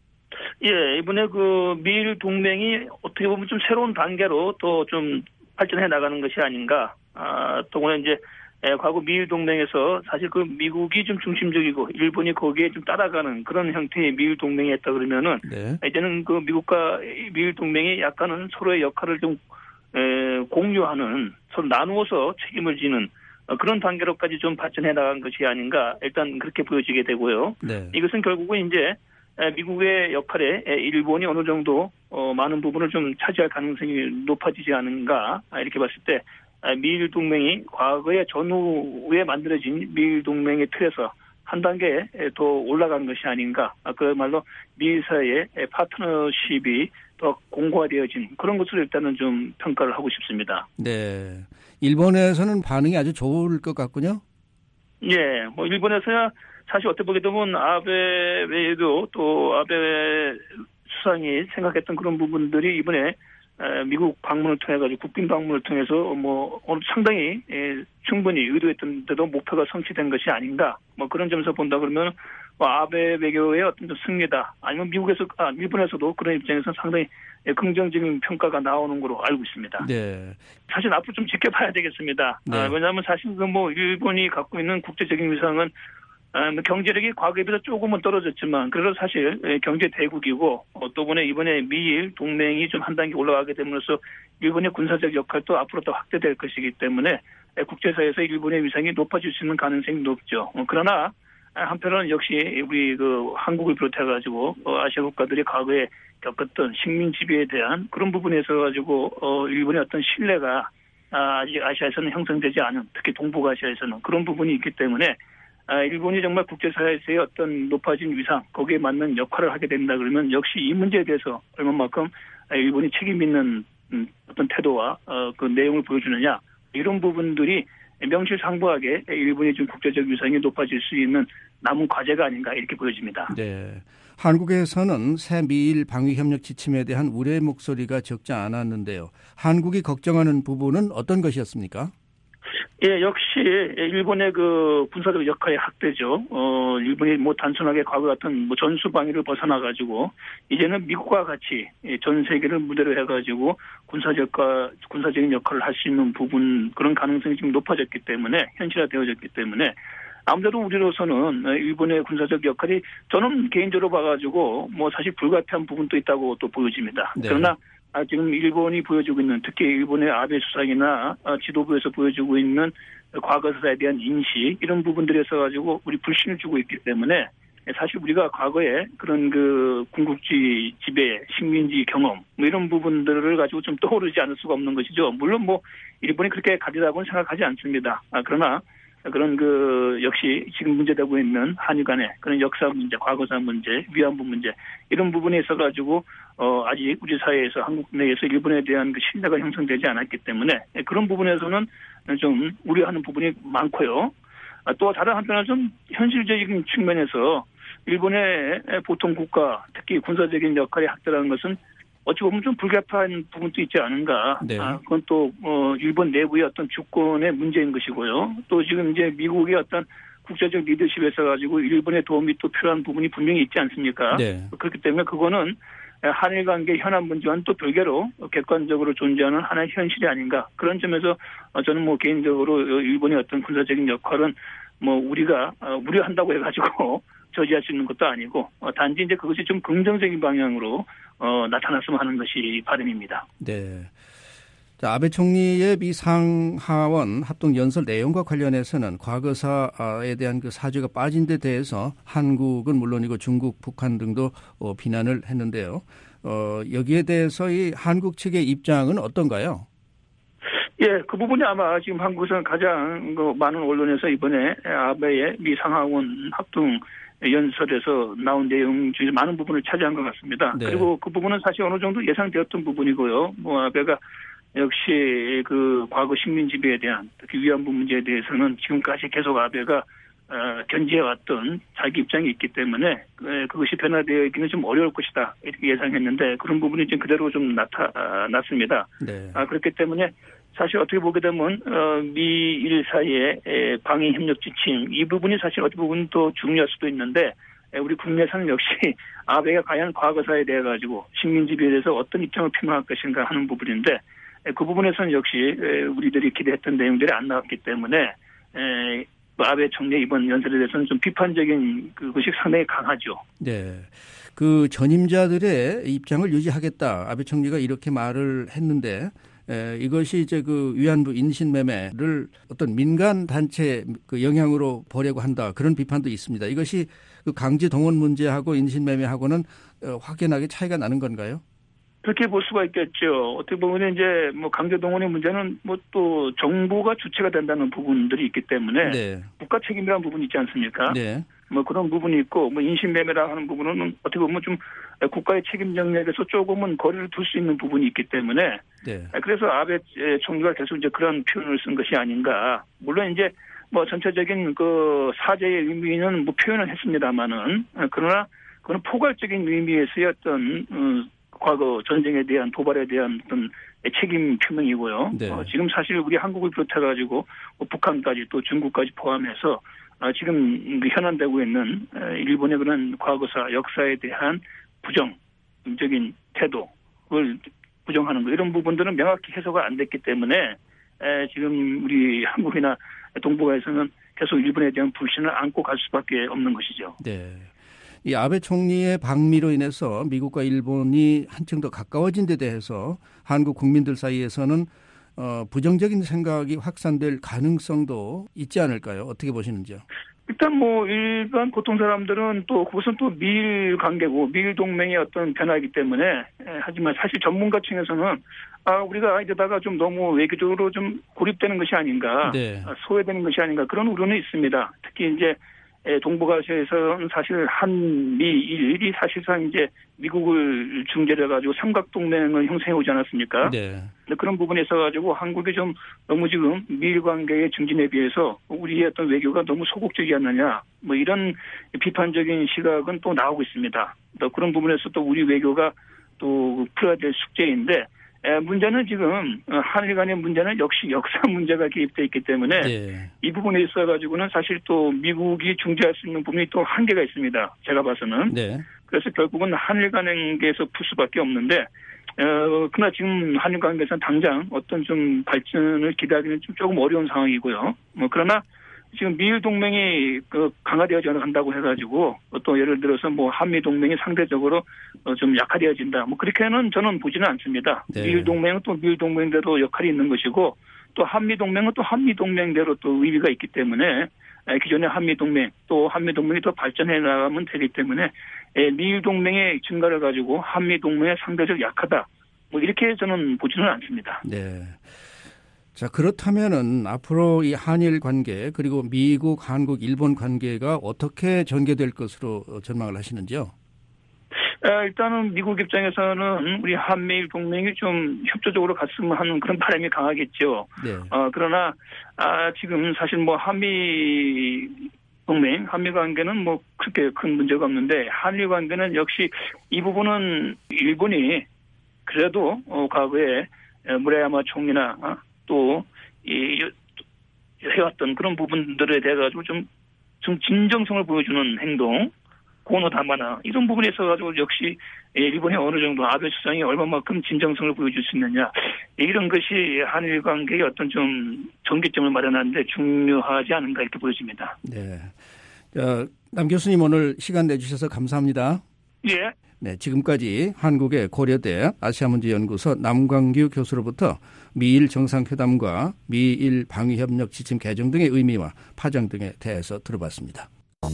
Q: 예, 이번에 그 미일 동맹이 어떻게 보면 좀 새로운 단계로 또 좀 발전해 나가는 것이 아닌가. 아, 더구나 이제 과거 미일 동맹에서 사실 그 미국이 좀 중심적이고 일본이 거기에 좀 따라가는 그런 형태의 미일 동맹이었다 그러면은
D: 네.
Q: 이제는 그 미국과 미일 동맹이 약간은 서로의 역할을 좀 에, 공유하는 서로 나누어서 책임을 지는 그런 단계로까지 좀 발전해 나간 것이 아닌가. 일단 그렇게 보여지게 되고요.
D: 네.
Q: 이것은 결국은 이제 미국의 역할에 일본이 어느 정도 많은 부분을 좀 차지할 가능성이 높아지지 않은가 이렇게 봤을 때 미일 동맹이 과거의 전후에 만들어진 미일 동맹의 틀에서 한 단계 더 올라간 것이 아닌가. 그야말로 미일 사이의 파트너십이 더 공고화되어진 그런 것으로 일단은 좀 평가를 하고 싶습니다.
D: 네, 일본에서는 반응이 아주 좋을 것 같군요.
Q: 예, 뭐 일본에서야 사실 어떻게 보게 되면 아베 외에도 또 아베 수상이 생각했던 그런 부분들이 이번에 미국 방문을 통해 가지고 국빈 방문을 통해서 뭐 상당히 충분히 의도했던데도 목표가 성취된 것이 아닌가 뭐 그런 점에서 본다 그러면 뭐 아베 외교의 어떤 승리다 아니면 미국에서 아 일본에서도 그런 입장에서 상당히 긍정적인 평가가 나오는 걸로 알고 있습니다.
D: 네.
Q: 사실 앞으로 좀 지켜봐야 되겠습니다.
D: 네.
Q: 아, 왜냐하면 사실 그 뭐 일본이 갖고 있는 국제적인 위상은 아, 경제력이 과거에 비해서 조금은 떨어졌지만 그래도 사실 경제 대국이고 어, 또 이번에 이번에 미일 동맹이 좀 한 단계 올라가게 됨으로써 일본의 군사적 역할도 앞으로 더 확대될 것이기 때문에 국제사회에서 일본의 위상이 높아질 수 있는 가능성이 높죠. 어, 그러나 한편으로는 역시 우리 그 한국을 비롯해 가지고 어, 아시아 국가들이 과거에 겪었던 식민 지배에 대한 그런 부분에서 가지고 어, 일본의 어떤 신뢰가 아, 아직 아시아에서는 형성되지 않은 특히 동북아시아에서는 그런 부분이 있기 때문에. 아, 일본이 정말 국제사회에서의 어떤 높아진 위상, 거기에 맞는 역할을 하게 된다 그러면 역시 이 문제에 대해서 얼마만큼 일본이 책임 있는 어떤 태도와 어, 그 내용을 보여주느냐 이런 부분들이 명실상부하게 일본이 좀 국제적 위상이 높아질 수 있는 남은 과제가 아닌가 이렇게 보여집니다.
D: 네. 한국에서는 새 미일 방위협력 지침에 대한 우려의 목소리가 적지 않았는데요. 한국이 걱정하는 부분은 어떤 것이었습니까?
Q: 예, 역시 일본의 그 군사적 역할의 확대죠. 어, 일본이 뭐 단순하게 과거 같은 뭐 전수 방위를 벗어나 가지고 이제는 미국과 같이 전 세계를 무대로 해가지고 군사적과 군사적인 역할을 할 수 있는 부분 그런 가능성이 지금 높아졌기 때문에 현실화되어졌기 때문에 아무래도 우리로서는 일본의 군사적 역할이 저는 개인적으로 봐가지고 뭐 사실 불가피한 부분도 있다고 또 보여집니다.
D: 네.
Q: 그러나 아, 지금 일본이 보여주고 있는 특히 일본의 아베 수상이나 아, 지도부에서 보여주고 있는 과거사에 대한 인식 이런 부분들에서 가지고 우리 불신을 주고 있기 때문에 사실 우리가 과거에 그런 그 군국주의 지배, 식민지 경험 뭐 이런 부분들을 가지고 좀 떠오르지 않을 수가 없는 것이죠. 물론 뭐 일본이 그렇게 가리라고는 생각하지 않습니다. 아, 그러나 그런 그 역시 지금 문제되고 있는 한일 간의 그런 역사 문제, 과거사 문제, 위안부 문제 이런 부분에 있어 가지고 어 아직 우리 사회에서 한국 내에서 일본에 대한 그 신뢰가 형성되지 않았기 때문에 그런 부분에서는 좀 우려하는 부분이 많고요. 아, 또 다른 한편으로 좀 현실적인 측면에서 일본의 보통 국가 특히 군사적인 역할이 확대라는 것은 어찌 보면 좀 불가피한 부분도 있지 않은가.
D: 네.
Q: 아, 그건 또, 어, 일본 내부의 어떤 주권의 문제인 것이고요. 또 지금 이제 미국의 어떤 국제적 리더십에서 가지고 일본의 도움이 또 필요한 부분이 분명히 있지 않습니까?
D: 네.
Q: 그렇기 때문에 그거는 한일 관계 현안 문제와는 또 별개로 객관적으로 존재하는 하나의 현실이 아닌가. 그런 점에서 저는 뭐 개인적으로 일본의 어떤 군사적인 역할은 뭐 우리가 우려한다고 해가지고 저지할 수 있는 것도 아니고 단지 이제 그것이 좀 긍정적인 방향으로 어, 나타났으면 하는 것이 바람입니다.
D: 네. 자, 아베 총리의 미 상하원 합동 연설 내용과 관련해서는 과거사에 대한 그 사죄가 빠진 데 대해서 한국은 물론이고 중국, 북한 등도 어, 비난을 했는데요. 어, 여기에 대해서 이 한국 측의 입장은 어떤가요?
Q: 예, 그 부분이 아마 지금 한국에서는 가장 그 많은 언론에서 이번에 아베의 미 상하원 합동 연설에서 나온 내용 중에 많은 부분을 차지한 것 같습니다. 네. 그리고 그 부분은 사실 어느 정도 예상되었던 부분이고요. 뭐 아베가 역시 그 과거 식민 지배에 대한 특히 위안부 문제에 대해서는 지금까지 계속 아베가 어, 견지해왔던 자기 입장이 있기 때문에 그것이 변화되기는 좀 어려울 것이다 이렇게 예상했는데 그런 부분이 지금 그대로 좀 나타났습니다. 네. 아, 그렇기 때문에 사실 어떻게 보게 되면 어, 미일 사이의 방위 협력 지침 이 부분이 사실 어떻게 보면 또 중요할 수도 있는데 우리 국내에서는 역시 아베가 과연 과거사에 대해 가지고 식민 지배에 대해서 어떤 입장을 표명할 것인가 하는 부분인데 그 부분에서는 역시 우리들이 기대했던 내용들이 안 나왔기 때문에 아베 총리 이번 연설에 대해서는 좀 비판적인 그것이 상당히 강하죠.
D: 네. 그 전임자들의 입장을 유지하겠다. 아베 총리가 이렇게 말을 했는데 에, 이것이 이제 그 위안부 인신매매를 어떤 민간 단체 그 영향으로 보려고 한다. 그런 비판도 있습니다. 이것이 그 강제 동원 문제하고 인신매매하고는 어, 확연하게 차이가 나는 건가요?
Q: 그렇게 볼 수가 있겠죠. 어떻게 보면 이제 뭐 강제 동원의 문제는 뭐 또 정부가 주체가 된다는 부분들이 있기 때문에 네. 국가 책임이라는 부분이 있지 않습니까? 네. 뭐 그런 부분이 있고 뭐 인신매매라 하는 부분은 어떻게 보면 좀 국가의 책임 영역에서 조금은 거리를 둘 수 있는 부분이 있기 때문에 네. 그래서 아베 총리가 계속 이제 그런 표현을 쓴 것이 아닌가. 물론 이제 뭐 전체적인 그 사죄의 의미는 뭐 표현을 했습니다만은 그러나 그건 포괄적인 의미에서의 어떤 어, 과거 전쟁에 대한 도발에 대한 어떤 책임 표명이고요.
D: 네.
Q: 어, 지금 사실 우리 한국을 비롯해가지고 뭐 북한까지 또 중국까지 포함해서 어, 지금 현안되고 있는 일본의 그런 과거사 역사에 대한 부정적인 태도를 부정하는 거 이런 부분들은 명확히 해소가 안 됐기 때문에 에, 지금 우리 한국이나 동북아에서는 계속 일본에 대한 불신을 안고 갈 수밖에 없는 것이죠.
D: 네. 이 아베 총리의 방미로 인해서 미국과 일본이 한층 더 가까워진 데 대해서 한국 국민들 사이에서는 어, 부정적인 생각이 확산될 가능성도 있지 않을까요? 어떻게 보시는지요?
Q: 일단 뭐 일반 보통 사람들은 또 그것은 또 미일 관계고 미일 동맹의 어떤 변화이기 때문에 에, 하지만 사실 전문가층에서는 아 우리가 이러다가 좀 너무 외교적으로 좀 고립되는 것이 아닌가,
D: 네.
Q: 소외되는 것이 아닌가 그런 우려는 있습니다. 특히 이제 동북아시아에서는 사실 한미일이 사실상 이제 미국을 중재를 해가지고 삼각동맹을 형성해 오지 않았습니까?
D: 네.
Q: 그런 부분에 있어가지고 한국이 좀 너무 지금 미일 관계의 증진에 비해서 우리의 어떤 외교가 너무 소극적이 않느냐, 뭐 이런 비판적인 시각은 또 나오고 있습니다. 또 그런 부분에서 또 우리 외교가 또 풀어야 될 숙제인데, 에, 문제는 지금 한일 간의 문제는 역시 역사 문제가 개입되어 있기 때문에
D: 네. 이
Q: 부분에 있어가지고는 사실 또 미국이 중재할 수 있는 부분이 또 한계가 있습니다. 제가 봐서는.
D: 네.
Q: 그래서 결국은 한일 관계에서 풀 수밖에 없는데, 어, 그러나 지금 한일 관계에서는 당장 어떤 좀 발전을 기대하기는 좀 조금 어려운 상황이고요. 뭐 그러나 지금 미일 동맹이 그 강화되어져 간다고 해가지고 또 예를 들어서 뭐 한미 동맹이 상대적으로 좀 약화되어진다. 뭐 그렇게는 저는 보지는 않습니다.
D: 네.
Q: 미일 동맹은 또 미일 동맹대로 역할이 있는 것이고 또 한미 동맹은 또 한미 동맹대로 또 의미가 있기 때문에 기존의 한미 동맹 또 한미 동맹이 더 발전해 나가면 되기 때문에 미일 동맹의 증가를 가지고 한미 동맹의 상대적 약하다. 뭐 이렇게 저는 보지는 않습니다.
D: 네. 자, 그렇다면은 앞으로 이 한일 관계 그리고 미국, 한국, 일본 관계가 어떻게 전개될 것으로 전망을 하시는지요?
Q: 일단은 미국 입장에서는 우리 한미일 동맹이 좀 협조적으로 갔으면 하는 그런 바람이 강하겠죠.
D: 네.
Q: 어, 그러나 아, 지금 사실 뭐 한미 동맹, 한미 관계는 뭐 그렇게 큰 문제가 없는데 한일 관계는 역시 이 부분은 일본이 그래도 어, 과거에 무라야마 총리나 어, 또 이 해왔던 그런 부분들에 대해 가지고 좀, 좀 진정성을 보여주는 행동, 고노다마나 이런 부분에 있어가지고 역시 일본이 어느 정도 아베 수상이 얼마만큼 진정성을 보여줄 수 있느냐 이런 것이 한일 관계의 어떤 좀 전개점을 마련하는데 중요하지 않은가 이렇게 보여집니다.
D: 네, 어, 남 교수님 오늘 시간 내주셔서 감사합니다.
Q: 예.
D: 네, 지금까지 한국의 고려대 아시아문제연구소 남광규 교수로부터 미일 정상회담과 미일 방위협력 지침 개정 등의 의미와 파장 등에 대해서 들어봤습니다.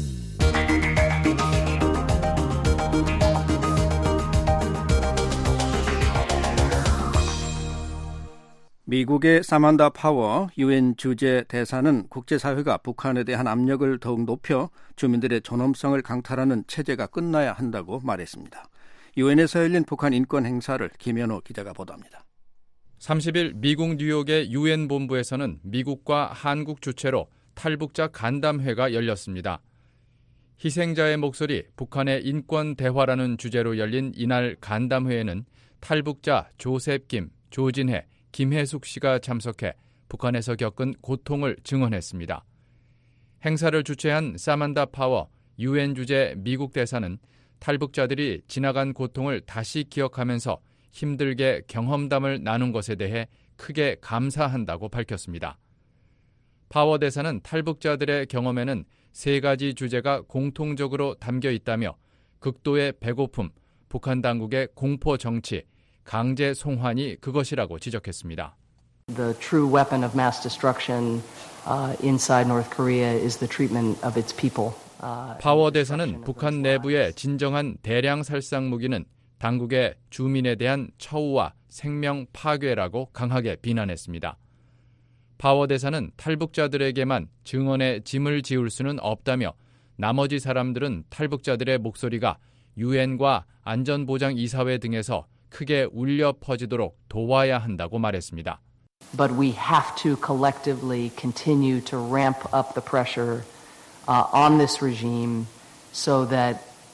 D: 미국의 사만다 파워 유엔 주재 대사는 국제사회가 북한에 대한 압력을 더욱 높여 주민들의 존엄성을 강탈하는 체제가 끝나야 한다고 말했습니다. 유엔에서 열린 북한 인권 행사를 김현호 기자가 보도합니다.
J: 삼십 일 미국 뉴욕의 유엔 본부에서는 미국과 한국 주최로 탈북자 간담회가 열렸습니다. 희생자의 목소리, 북한의 인권 대화라는 주제로 열린 이날 간담회에는 탈북자 조셉 김, 조진해, 김혜숙 씨가 참석해 북한에서 겪은 고통을 증언했습니다. 행사를 주최한 사만다 파워 유엔 주재 미국 대사는 탈북자들이 지나간 고통을 다시 기억하면서 힘들게 경험담을 나눈 것에 대해 크게 감사한다고 밝혔습니다. 파워 대사는 탈북자들의 경험에는 세 가지 주제가 공통적으로 담겨 있다며 극도의 배고픔, 북한 당국의 공포 정치, 강제 송환이 그것이라고 지적했습니다.
R: The true weapon of mass destruction uh, inside North Korea is the treatment of its people. Uh,
J: 파워 대사는 북한 내부의 진정한 대량 살상 무기는 당국의 주민에 대한 처우와 생명 파괴라고 강하게 비난했습니다. 파워 대사는 탈북자들에게만 증언의 짐을 지울 수는 없다며 나머지 사람들은 탈북자들의 목소리가 유엔과 안전보장이사회 등에서 크게 울려 퍼지도록 도와야 한다고 말했습니다.
R: But we have to collectively continue to ramp up the pressure uh, on this regime so that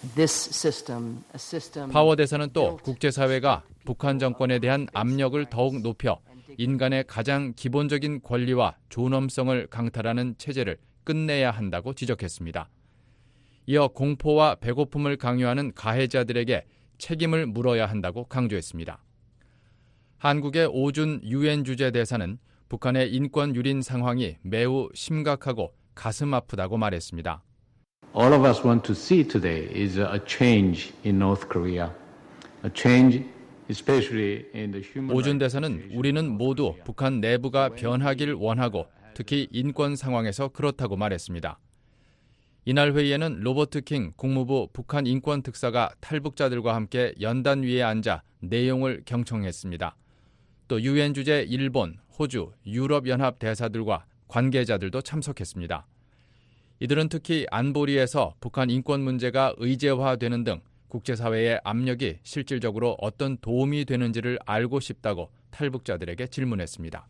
R: this system, a system.
J: 파워 대사는 또 국제사회가 북한 정권에 대한 압력을 더욱 높여 인간의 가장 기본적인 권리와 존엄성을 강탈하는 체제를 끝내야 한다고 지적했습니다. 이어 공포와 배고픔을 강요하는 가해자들에게 책임을 물어야 한다고 강조했습니다. 한국의 오준 유엔 주재 대사는 북한의 인권 유린 상황이 매우 심각하고 가슴 아프다고 말했습니다.
S: All of us want to see today is a change in North Korea. A change especially in the human
J: 오준 대사는 우리는 모두 북한 내부가 변하길 원하고 특히 인권 상황에서 그렇다고 말했습니다. 이날 회의에는 로버트 킹 국무부 북한 인권 특사가 탈북자들과 함께 연단 위에 앉아 내용을 경청했습니다. 또 유엔 주재 일본, 호주, 유럽연합 대사들과 관계자들도 참석했습니다. 이들은 특히 안보리에서 북한 인권 문제가 의제화되는 등 국제사회의 압력이 실질적으로 어떤 도움이 되는지를 알고 싶다고 탈북자들에게 질문했습니다.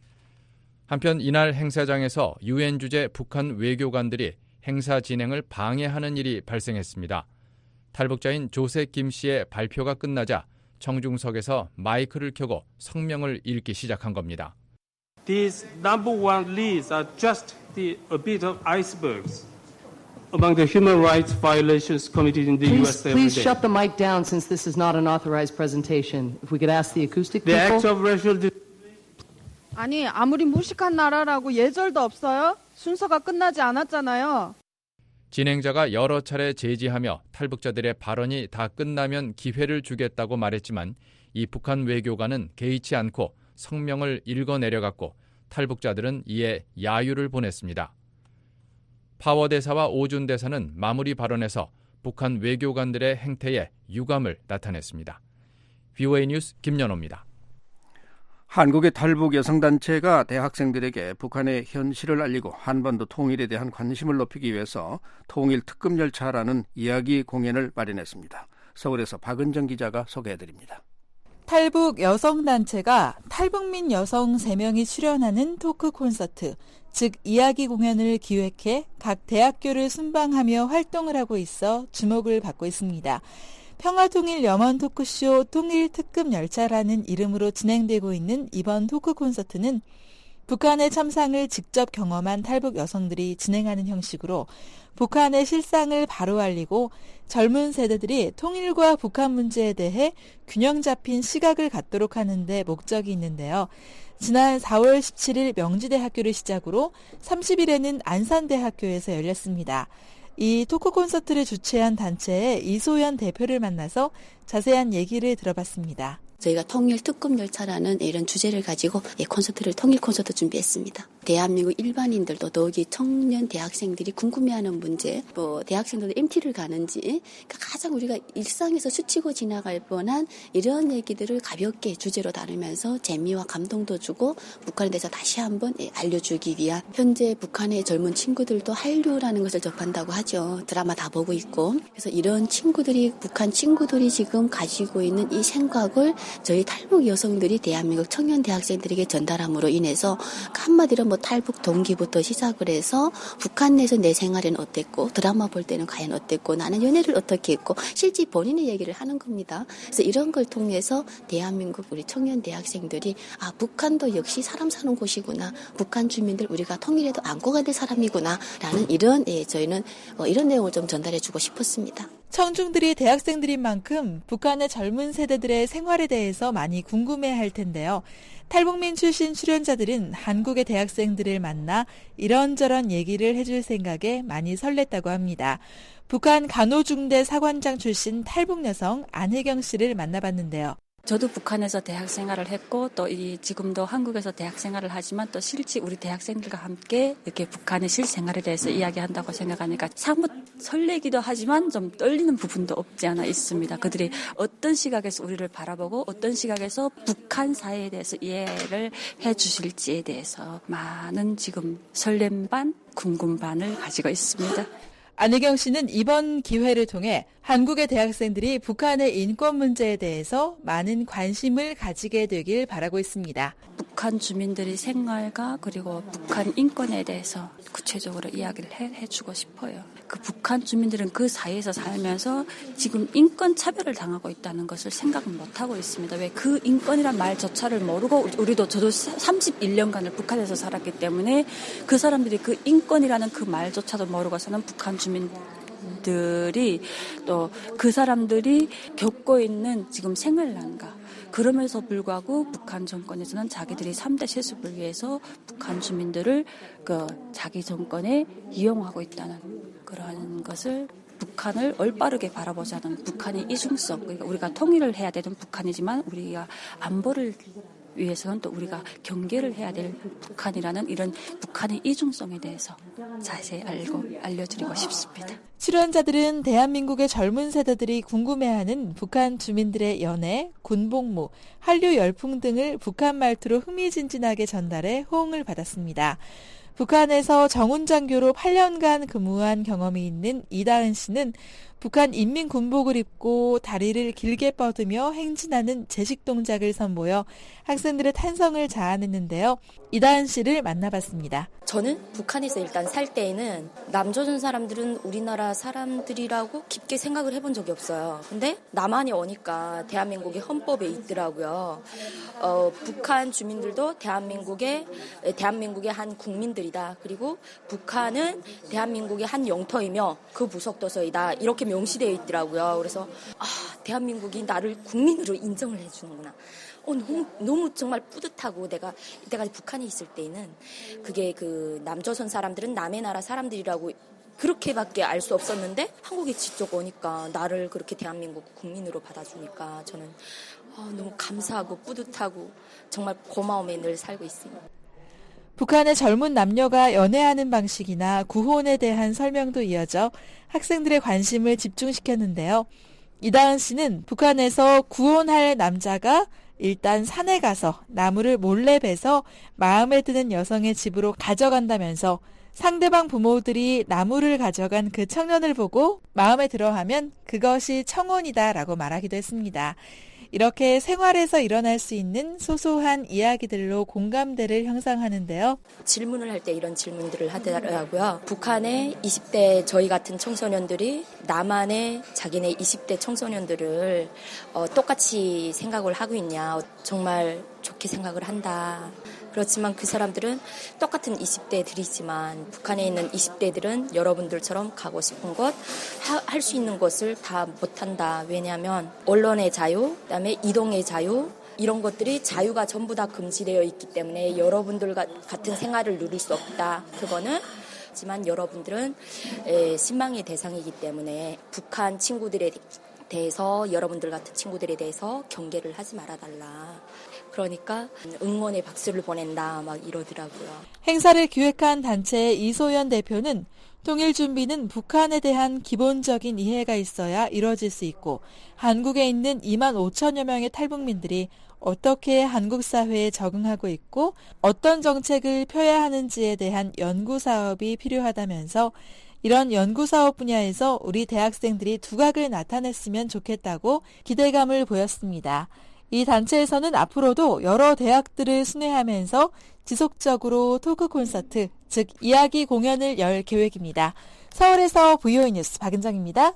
J: 한편 이날 행사장에서 유엔 주재 북한 외교관들이 행사 진행을 방해하는 일이 발생했습니다. 탈북자인 조세 김 씨의 발표가 끝나자 청중석에서 마이크를 켜고 성명을 읽기 시작한 겁니다.
T: These number one leads are just the, a bit of icebergs among the human rights violations committed in the
R: please,
T: U S every
R: please
T: day.
R: shut the mic down since this is not an authorized presentation. If we could ask the acoustic
T: the
R: people.
T: acts of racial
U: 아니 아무리 무식한 나라라고 예절도 없어요? 순서가 끝나지 않았잖아요.
J: 진행자가 여러 차례 제지하며 탈북자들의 발언이 다 끝나면 기회를 주겠다고 말했지만 이 북한 외교관은 개의치 않고 성명을 읽어내려갔고 탈북자들은 이에 야유를 보냈습니다. 파워 대사와 오준 대사는 마무리 발언에서 북한 외교관들의 행태에 유감을 나타냈습니다. 브이오에이 뉴스 김연호입니다.
D: 한국의 탈북 여성단체가 대학생들에게 북한의 현실을 알리고 한반도 통일에 대한 관심을 높이기 위해서 통일 특급 열차라는 이야기 공연을 마련했습니다. 서울에서 박은정 기자가 소개해드립니다.
V: 탈북 여성단체가 탈북민 여성 세 명이 출연하는 토크 콘서트, 즉 이야기 공연을 기획해 각 대학교를 순방하며 활동을 하고 있어 주목을 받고 있습니다. 평화통일 염원 토크쇼 통일 특급 열차라는 이름으로 진행되고 있는 이번 토크 콘서트는 북한의 참상을 직접 경험한 탈북 여성들이 진행하는 형식으로 북한의 실상을 바로 알리고 젊은 세대들이 통일과 북한 문제에 대해 균형 잡힌 시각을 갖도록 하는 데 목적이 있는데요. 지난 사월 십칠일 명지대학교를 시작으로 삼십일에는 안산대학교에서 열렸습니다. 이 토크 콘서트를 주최한 단체의 이소연 대표를 만나서 자세한 얘기를 들어봤습니다.
W: 저희가 통일 특급 열차라는 이런 주제를 가지고 콘서트를 통일 콘서트 준비했습니다. 대한민국 일반인들도 더욱이 청년 대학생들이 궁금해하는 문제, 뭐 대학생들도 엠티를 가는지 그러니까 가장 우리가 일상에서 스치고 지나갈 뻔한 이런 얘기들을 가볍게 주제로 다루면서 재미와 감동도 주고 북한에 대해서 다시 한번 알려주기 위한 현재 북한의 젊은 친구들도 한류라는 것을 접한다고 하죠. 드라마 다 보고 있고 그래서 이런 친구들이 북한 친구들이 지금 가지고 있는 이 생각을 저희 탈북 여성들이 대한민국 청년 대학생들에게 전달함으로 인해서 한마디로 뭐 탈북 동기부터 시작을 해서 북한 내에서 내 생활은 어땠고 드라마 볼 때는 과연 어땠고 나는 연애를 어떻게 했고 실제 본인의 얘기를 하는 겁니다. 그래서 이런 걸 통해서 대한민국 우리 청년 대학생들이 아 북한도 역시 사람 사는 곳이구나. 북한 주민들 우리가 통일해도 안고 가야 될 사람이구나 라는 이런 예, 저희는 어, 이런 내용을 좀 전달해주고 싶었습니다.
V: 청중들이 대학생들인 만큼 북한의 젊은 세대들의 생활에 대해서 많이 궁금해할 텐데요. 탈북민 출신 출연자들은 한국의 대학생들을 만나 이런저런 얘기를 해줄 생각에 많이 설렜다고 합니다. 북한 간호중대 사관장 출신 탈북 여성 안혜경 씨를 만나봤는데요.
X: 저도 북한에서 대학 생활을 했고 또 이 지금도 한국에서 대학 생활을 하지만 또 실제 우리 대학생들과 함께 이렇게 북한의 실생활에 대해서 이야기한다고 생각하니까 사뭇 설레기도 하지만 좀 떨리는 부분도 없지 않아 있습니다. 그들이 어떤 시각에서 우리를 바라보고 어떤 시각에서 북한 사회에 대해서 이해를 해 주실지에 대해서 많은 지금 설렘 반 궁금 반을 가지고 있습니다.
V: 안혜경 씨는 이번 기회를 통해 한국의 대학생들이 북한의 인권 문제에 대해서 많은 관심을 가지게 되길 바라고 있습니다.
X: 북한 주민들의 생활과 그리고 북한 인권에 대해서 구체적으로 이야기를 해, 해주고 싶어요. 그 북한 주민들은 그 사이에서 살면서 지금 인권 차별을 당하고 있다는 것을 생각은 못하고 있습니다. 왜 그 인권이란 말조차를 모르고 우리도 저도 삼십일 년간을 북한에서 살았기 때문에 그 사람들이 그 인권이라는 그 말조차도 모르고 사는 북한 주민들이 또 그 사람들이 겪고 있는 지금 생활난과 그럼에도 불구하고 북한 정권에서는 자기들이 삼 대 세습을 위해서 북한 주민들을 그 자기 정권에 이용하고 있다는 그러한 것을 북한을 올바르게 바라보지 않은 북한의 이중성, 그러니까 우리가 통일을 해야 되는 북한이지만 우리가 안보를 위해서는 또 우리가 경계를 해야 될 북한이라는 이런 북한의 이중성에 대해서 자세히 알고 알려드리고 싶습니다.
V: 출연자들은 대한민국의 젊은 세대들이 궁금해하는 북한 주민들의 연애, 군복무, 한류 열풍 등을 북한 말투로 흥미진진하게 전달해 호응을 받았습니다. 북한에서 정훈장교로 팔 년간 근무한 경험이 있는 이다은 씨는 북한 인민군복을 입고 다리를 길게 뻗으며 행진하는 제식 동작을 선보여 학생들의 탄성을 자아냈는데요. 이다은 씨를 만나봤습니다.
A: 저는 북한에서 일단 살 때에는 남조선 사람들은 우리나라 사람들이라고 깊게 생각을 해본 적이 없어요. 근데 남한이 오니까 대한민국의 헌법에 있더라고요. 어, 북한 주민들도 대한민국의 대한민국의 한 국민들이다. 그리고 북한은 대한민국의 한 영토이며 그 부속도서이다. 이렇게 명시되어 있더라고요. 그래서 아, 대한민국이 나를 국민으로 인정을 해주는구나. 어, 너무, 너무 정말 뿌듯하고 내가 이때까지 북한에 있을 때는 그게 그 남조선 사람들은 남의 나라 사람들이라고 그렇게밖에 알 수 없었는데 한국에 직접 오니까 나를 그렇게 대한민국 국민으로 받아주니까 저는 어, 너무 감사하고 뿌듯하고 정말 고마움에 늘 살고 있습니다.
V: 북한의 젊은 남녀가 연애하는 방식이나 구혼에 대한 설명도 이어져 학생들의 관심을 집중시켰는데요. 이다은 씨는 북한에서 구혼할 남자가 일단 산에 가서 나무를 몰래 베서 마음에 드는 여성의 집으로 가져간다면서 상대방 부모들이 나무를 가져간 그 청년을 보고 마음에 들어하면 그것이 청혼이다라고 말하기도 했습니다. 이렇게 생활에서 일어날 수 있는 소소한 이야기들로 공감대를 형성하는데요.
A: 질문을 할 때 이런 질문들을 하더라고요. 북한의 이십 대 저희 같은 청소년들이 남한의 자기네 이십 대 청소년들을 어, 똑같이 생각을 하고 있냐. 정말 좋게 생각을 한다. 그렇지만 그 사람들은 똑같은 이십 대들이지만 북한에 있는 이십 대들은 여러분들처럼 가고 싶은 곳, 할 수 있는 것을 다 못한다. 왜냐하면 언론의 자유, 그다음에 이동의 자유, 이런 것들이 자유가 전부 다 금지되어 있기 때문에 여러분들 같은 생활을 누릴 수 없다. 그거는 하지만 여러분들은 신망의 대상이기 때문에 북한 친구들에 대해서 여러분들 같은 친구들에 대해서 경계를 하지 말아달라. 그러니까 응원의 박수를 보낸다 막 이러더라고요.
V: 행사를 기획한 단체의 이소연 대표는 통일 준비는 북한에 대한 기본적인 이해가 있어야 이뤄질 수 있고 한국에 있는 이만 오천여 명의 탈북민들이 어떻게 한국 사회에 적응하고 있고 어떤 정책을 펴야 하는지에 대한 연구 사업이 필요하다면서 이런 연구 사업 분야에서 우리 대학생들이 두각을 나타냈으면 좋겠다고 기대감을 보였습니다. 이 단체에서는 앞으로도 여러 대학들을 순회하면서 지속적으로 토크 콘서트, 즉 이야기 공연을 열 계획입니다. 서울에서 브이오이 뉴스 박은정입니다.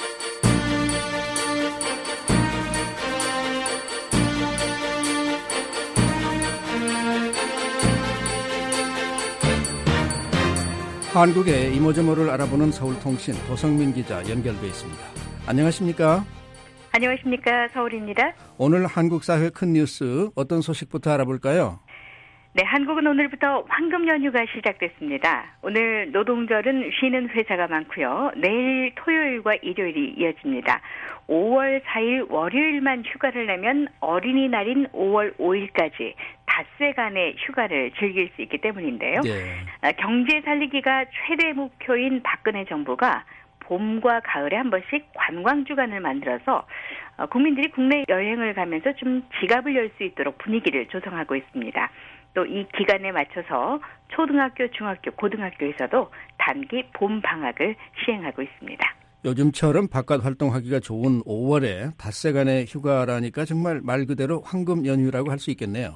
D: 한국의 이모저모를 알아보는 서울통신 도성민 기자 연결돼 있습니다. 안녕하십니까?
C: 안녕하십니까? 서울입니다.
D: 오늘 한국 사회 큰 뉴스 어떤 소식부터 알아볼까요?
C: 네, 한국은 오늘부터 황금 연휴가 시작됐습니다. 오늘 노동절은 쉬는 회사가 많고요. 내일 토요일과 일요일이 이어집니다. 오월 사일 월요일만 휴가를 내면 어린이날인 오월 오일까지 닷새간의 휴가를 즐길 수 있기 때문인데요. 네. 경제 살리기가 최대 목표인 박근혜 정부가 봄과 가을에 한 번씩 관광주간을 만들어서 국민들이 국내 여행을 가면서 좀 지갑을 열 수 있도록 분위기를 조성하고 있습니다. 또 이 기간에 맞춰서 초등학교, 중학교, 고등학교에서도 단기 봄 방학을 시행하고 있습니다.
D: 요즘처럼 바깥 활동하기가 좋은 오월에 닷새간의 휴가라니까 정말 말 그대로 황금 연휴라고 할 수 있겠네요.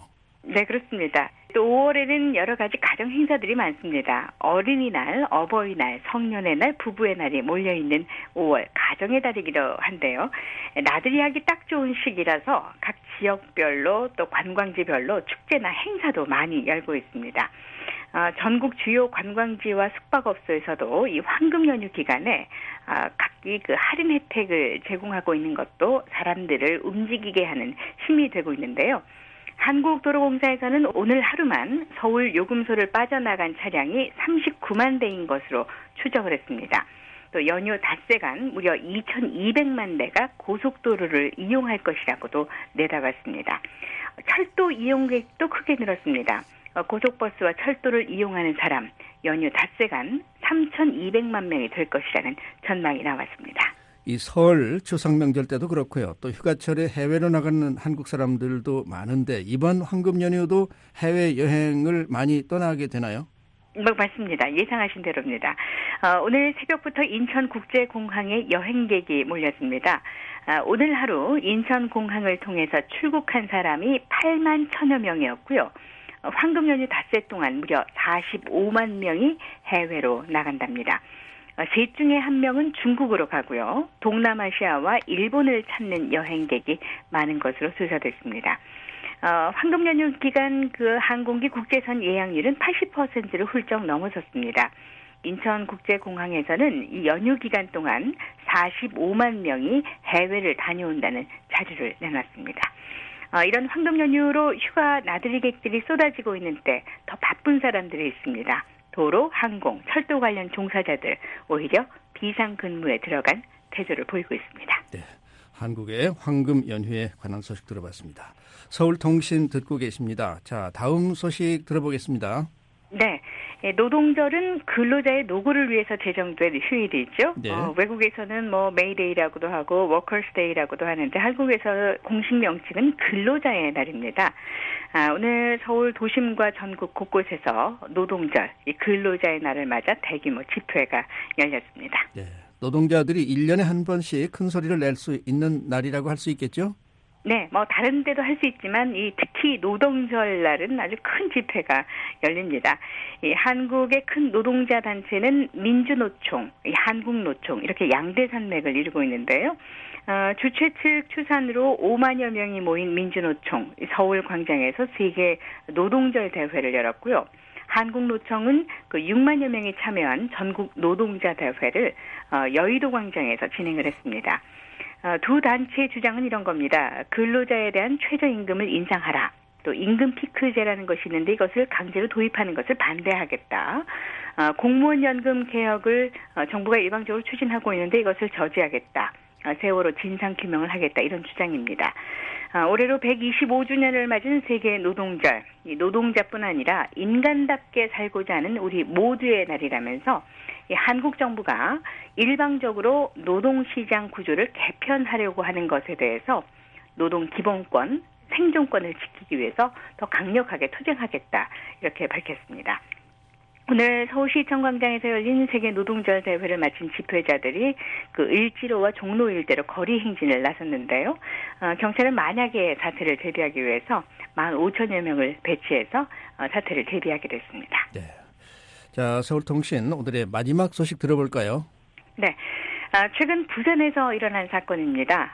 C: 네, 그렇습니다. 또 오월에는 여러 가지 가정 행사들이 많습니다. 어린이날, 어버이날, 성년의 날, 부부의 날이 몰려있는 오월 가정의 달이기도 한데요. 나들이 하기 딱 좋은 시기라서 각 지역별로 또 관광지별로 축제나 행사도 많이 열고 있습니다. 어, 전국 주요 관광지와 숙박업소에서도 이 황금 연휴 기간에 어, 각기 그 할인 혜택을 제공하고 있는 것도 사람들을 움직이게 하는 힘이 되고 있는데요. 한국도로공사에서는 오늘 하루만 서울 요금소를 빠져나간 차량이 삼십구만 대인 것으로 추정을 했습니다. 또 연휴 닷새간 무려 이천이백만 대가 고속도로를 이용할 것이라고도 내다봤습니다. 철도 이용객도 크게 늘었습니다. 고속버스와 철도를 이용하는 사람 연휴 닷새간 삼천이백만 명이 될 것이라는 전망이 나왔습니다.
D: 이 설 추석 명절 때도 그렇고요. 또 휴가철에 해외로 나가는 한국 사람들도 많은데 이번 황금 연휴도 해외 여행을 많이 떠나게 되나요?
C: 뭐 맞습니다. 예상하신 대로입니다. 어, 오늘 새벽부터 인천국제공항에 여행객이 몰렸습니다. 어, 오늘 하루 인천공항을 통해서 출국한 사람이 팔만 천여 명이었고요. 어, 황금 연휴 닷새 동안 무려 사십오만 명이 해외로 나간답니다. 셋 중에 한 명은 중국으로 가고요. 동남아시아와 일본을 찾는 여행객이 많은 것으로 조사됐습니다. 어, 황금 연휴 기간 그 항공기 국제선 예약률은 팔십 퍼센트를 훌쩍 넘어섰습니다. 인천국제공항에서는 이 연휴 기간 동안 사십오만 명이 해외를 다녀온다는 자료를 내놨습니다. 어, 이런 황금 연휴로 휴가 나들이객들이 쏟아지고 있는 때 더 바쁜 사람들이 있습니다. 도로, 항공, 철도 관련 종사자들 오히려 비상근무에 들어간 태조를 보이고 있습니다.
D: 네, 한국의 황금 연휴에 관한 소식 들어봤습니다. 서울통신 듣고 계십니다. 자, 다음 소식 들어보겠습니다.
C: 네, 노동절은 근로자의 노고를 위해서 제정된 휴일이죠.
D: 네.
C: 어, 외국에서는 뭐 메이데이라고도 하고 워커스데이라고도 하는데 한국에서 공식 명칭은 근로자의 날입니다. 아, 오늘 서울 도심과 전국 곳곳에서 노동절, 이 근로자의 날을 맞아 대규모 집회가 열렸습니다.
D: 네, 노동자들이 일 년에 한 번씩 큰 소리를 낼 수 있는 날이라고 할 수 있겠죠?
C: 네, 뭐 다른 데도 할 수 있지만 이 특히 노동절 날은 아주 큰 집회가 열립니다. 이 한국의 큰 노동자 단체는 민주노총, 이 한국노총 이렇게 양대 산맥을 이루고 있는데요. 어, 주최 측 추산으로 오만여 명이 모인 민주노총 서울 광장에서 세계 노동절 대회를 열었고요. 한국노총은 그 육만여 명이 참여한 전국 노동자 대회를 어, 여의도 광장에서 진행을 했습니다. 어, 두 단체의 주장은 이런 겁니다. 근로자에 대한 최저임금을 인상하라. 또 임금 피크제라는 것이 있는데 이것을 강제로 도입하는 것을 반대하겠다. 어, 공무원 연금 개혁을 어, 정부가 일방적으로 추진하고 있는데 이것을 저지하겠다. 어, 세월호 진상규명을 하겠다. 이런 주장입니다. 어, 올해로 백이십오 주년을 맞은 세계 노동절. 이 노동자뿐 아니라 인간답게 살고자 하는 우리 모두의 날이라면서 이 한국 정부가 일방적으로 노동시장 구조를 개편하려고 하는 것에 대해서 노동 기본권, 생존권을 지키기 위해서 더 강력하게 투쟁하겠다 이렇게 밝혔습니다. 오늘 서울시청 광장에서 열린 세계 노동절 대회를 마친 집회자들이 그 을지로와 종로 일대로 거리 행진을 나섰는데요. 어, 경찰은 만약에 사태를 대비하기 위해서 만 오천여 명을 배치해서 어, 사태를 대비하게 됐습니다.
D: 네. 자, 서울통신 오늘의 마지막 소식 들어볼까요?
C: 네. 아, 최근 부산에서 일어난 사건입니다.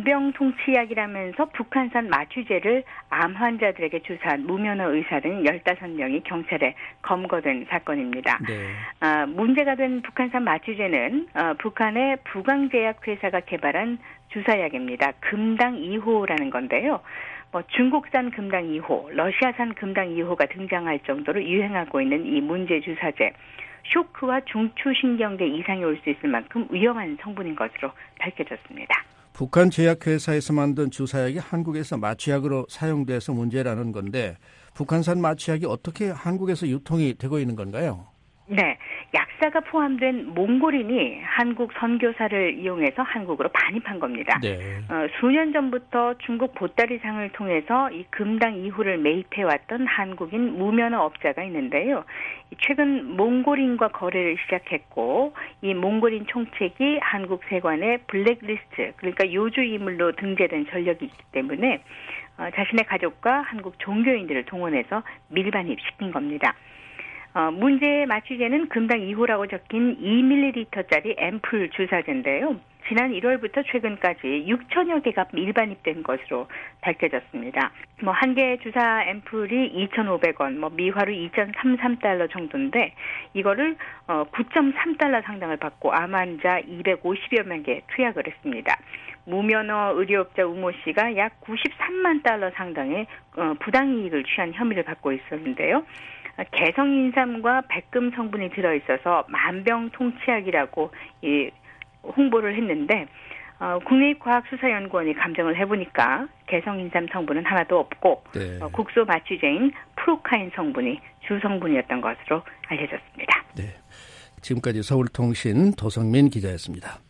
C: 만병통치약이라면서 북한산 마취제를 암 환자들에게 주사한 무면허 의사 등 열다섯 명이 경찰에 검거된 사건입니다.
D: 네.
C: 아, 문제가 된 북한산 마취제는 어, 북한의 부강제약회사가 개발한 주사약입니다. 금당 이 호라는 건데요. 뭐 중국산 금당 이 호, 러시아산 금당 이 호가 등장할 정도로 유행하고 있는 이 문제 주사제. 쇼크와 중추신경계 이상이 올 수 있을 만큼 위험한 성분인 것으로 밝혀졌습니다.
D: 북한 제약회사에서 만든 주사약이 한국에서 마취약으로 사용돼서 문제라는 건데 북한산 마취약이 어떻게 한국에서 유통이 되고 있는 건가요?
C: 네, 약사가 포함된 몽골인이 한국 선교사를 이용해서 한국으로 반입한 겁니다.
B: 네.
C: 어, 수년 전부터 중국 보따리상을 통해서 이 금당 이후를 매입해왔던 한국인 무면허 업자가 있는데요. 최근 몽골인과 거래를 시작했고 이 몽골인 총책이 한국 세관에 블랙리스트, 그러니까 요주 인물로 등재된 전력이 있기 때문에 어, 자신의 가족과 한국 종교인들을 동원해서 밀반입시킨 겁니다. 어, 문제의 마취제는 금당 이 호라고 적힌 이 밀리리터짜리 앰플 주사제인데요. 지난 일월부터 최근까지 육천여 개가 밀반입된 것으로 밝혀졌습니다. 뭐 한 개 주사 앰플이 이천오백 원, 뭐 미화로 이점삼삼 달러 정도인데 이거를 어, 구 점 삼 달러 상당을 받고 암 환자 이백오십여만 개 투약을 했습니다. 무면허 의료업자 우모 씨가 약 구십삼만 달러 상당의 어, 부당이익을 취한 혐의를 받고 있었는데요. 개성인삼과 백금 성분이 들어있어서 만병통치약이라고 이 홍보를 했는데 어, 국립과학수사연구원이 감정을 해보니까 개성인삼 성분은 하나도 없고
B: 네.
C: 어, 국소 마취제인 프로카인 성분이 주 성분이었던 것으로 알려졌습니다.
D: 네, 지금까지 서울통신 도성민 기자였습니다.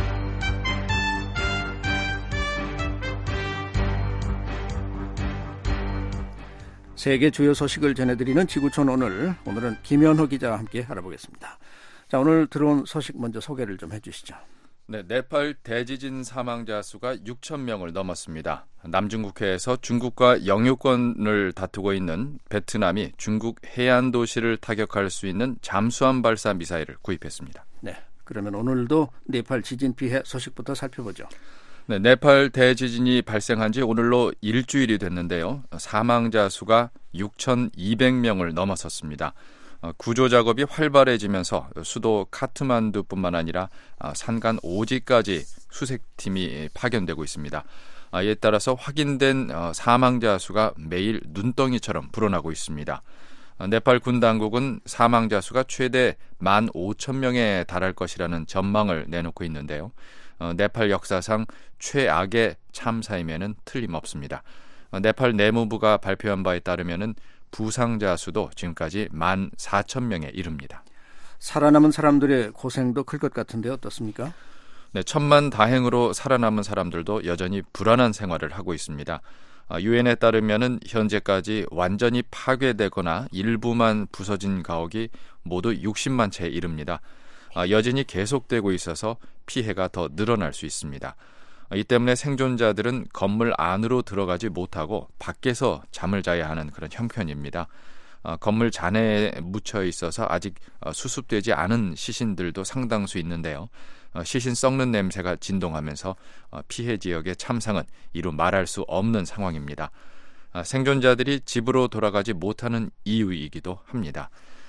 D: 세계 주요 소식을 전해드리는 지구촌 오늘, 오늘은 김현호 기자와 함께 알아보겠습니다. 자, 오늘 들어온 소식 먼저 소개를 좀 해주시죠.
J: 네, 네팔 대지진 사망자 수가 육천 명을 넘었습니다. 남중국해에서 중국과 영유권을 다투고 있는 베트남이 중국 해안 도시를 타격할 수 있는 잠수함 발사 미사일을 구입했습니다.
D: 네, 그러면 오늘도 네팔 지진 피해 소식부터 살펴보죠.
J: 네, 네팔 대지진이 발생한 지 오늘로 일주일이 됐는데요. 사망자 수가 육천이백 명을 넘어섰습니다. 구조 작업이 활발해지면서 수도 카트만두뿐만 아니라 산간 오지까지 수색팀이 파견되고 있습니다. 이에 따라서 확인된 사망자 수가 매일 눈덩이처럼 불어나고 있습니다. 네팔 군 당국은 사망자 수가 최대 만 오천 명에 달할 것이라는 전망을 내놓고 있는데요. 네팔 역사상 최악의 참사임에는 틀림없습니다. 네팔 내무부가 발표한 바에 따르면은 부상자 수도 지금까지 만 사천 명에 이릅니다.
D: 살아남은 사람들의 고생도 클 것 같은데 어떻습니까?
J: 네, 천만 다행으로 살아남은 사람들도 여전히 불안한 생활을 하고 있습니다. 유엔에 따르면은 현재까지 완전히 파괴되거나 일부만 부서진 가옥이 모두 육십만 채에 이릅니다. 여진이 계속되고 있어서 피해가 더 늘어날 수 있습니다. 이 때문에 생존자들은 건물 안으로 들어가지 못하고 밖에서 잠을 자야 하는 그런 형편입니다. 건물 잔해에 묻혀 있어서 아직 수습되지 않은 시신들도 상당수 있는데요. 시신 썩는 냄새가 진동하면서 피해 지역의 참상은 이루 말할 수 없는 상황입니다. 생존자들이 집으로 돌아가지 못하는 이유이기도 합니다.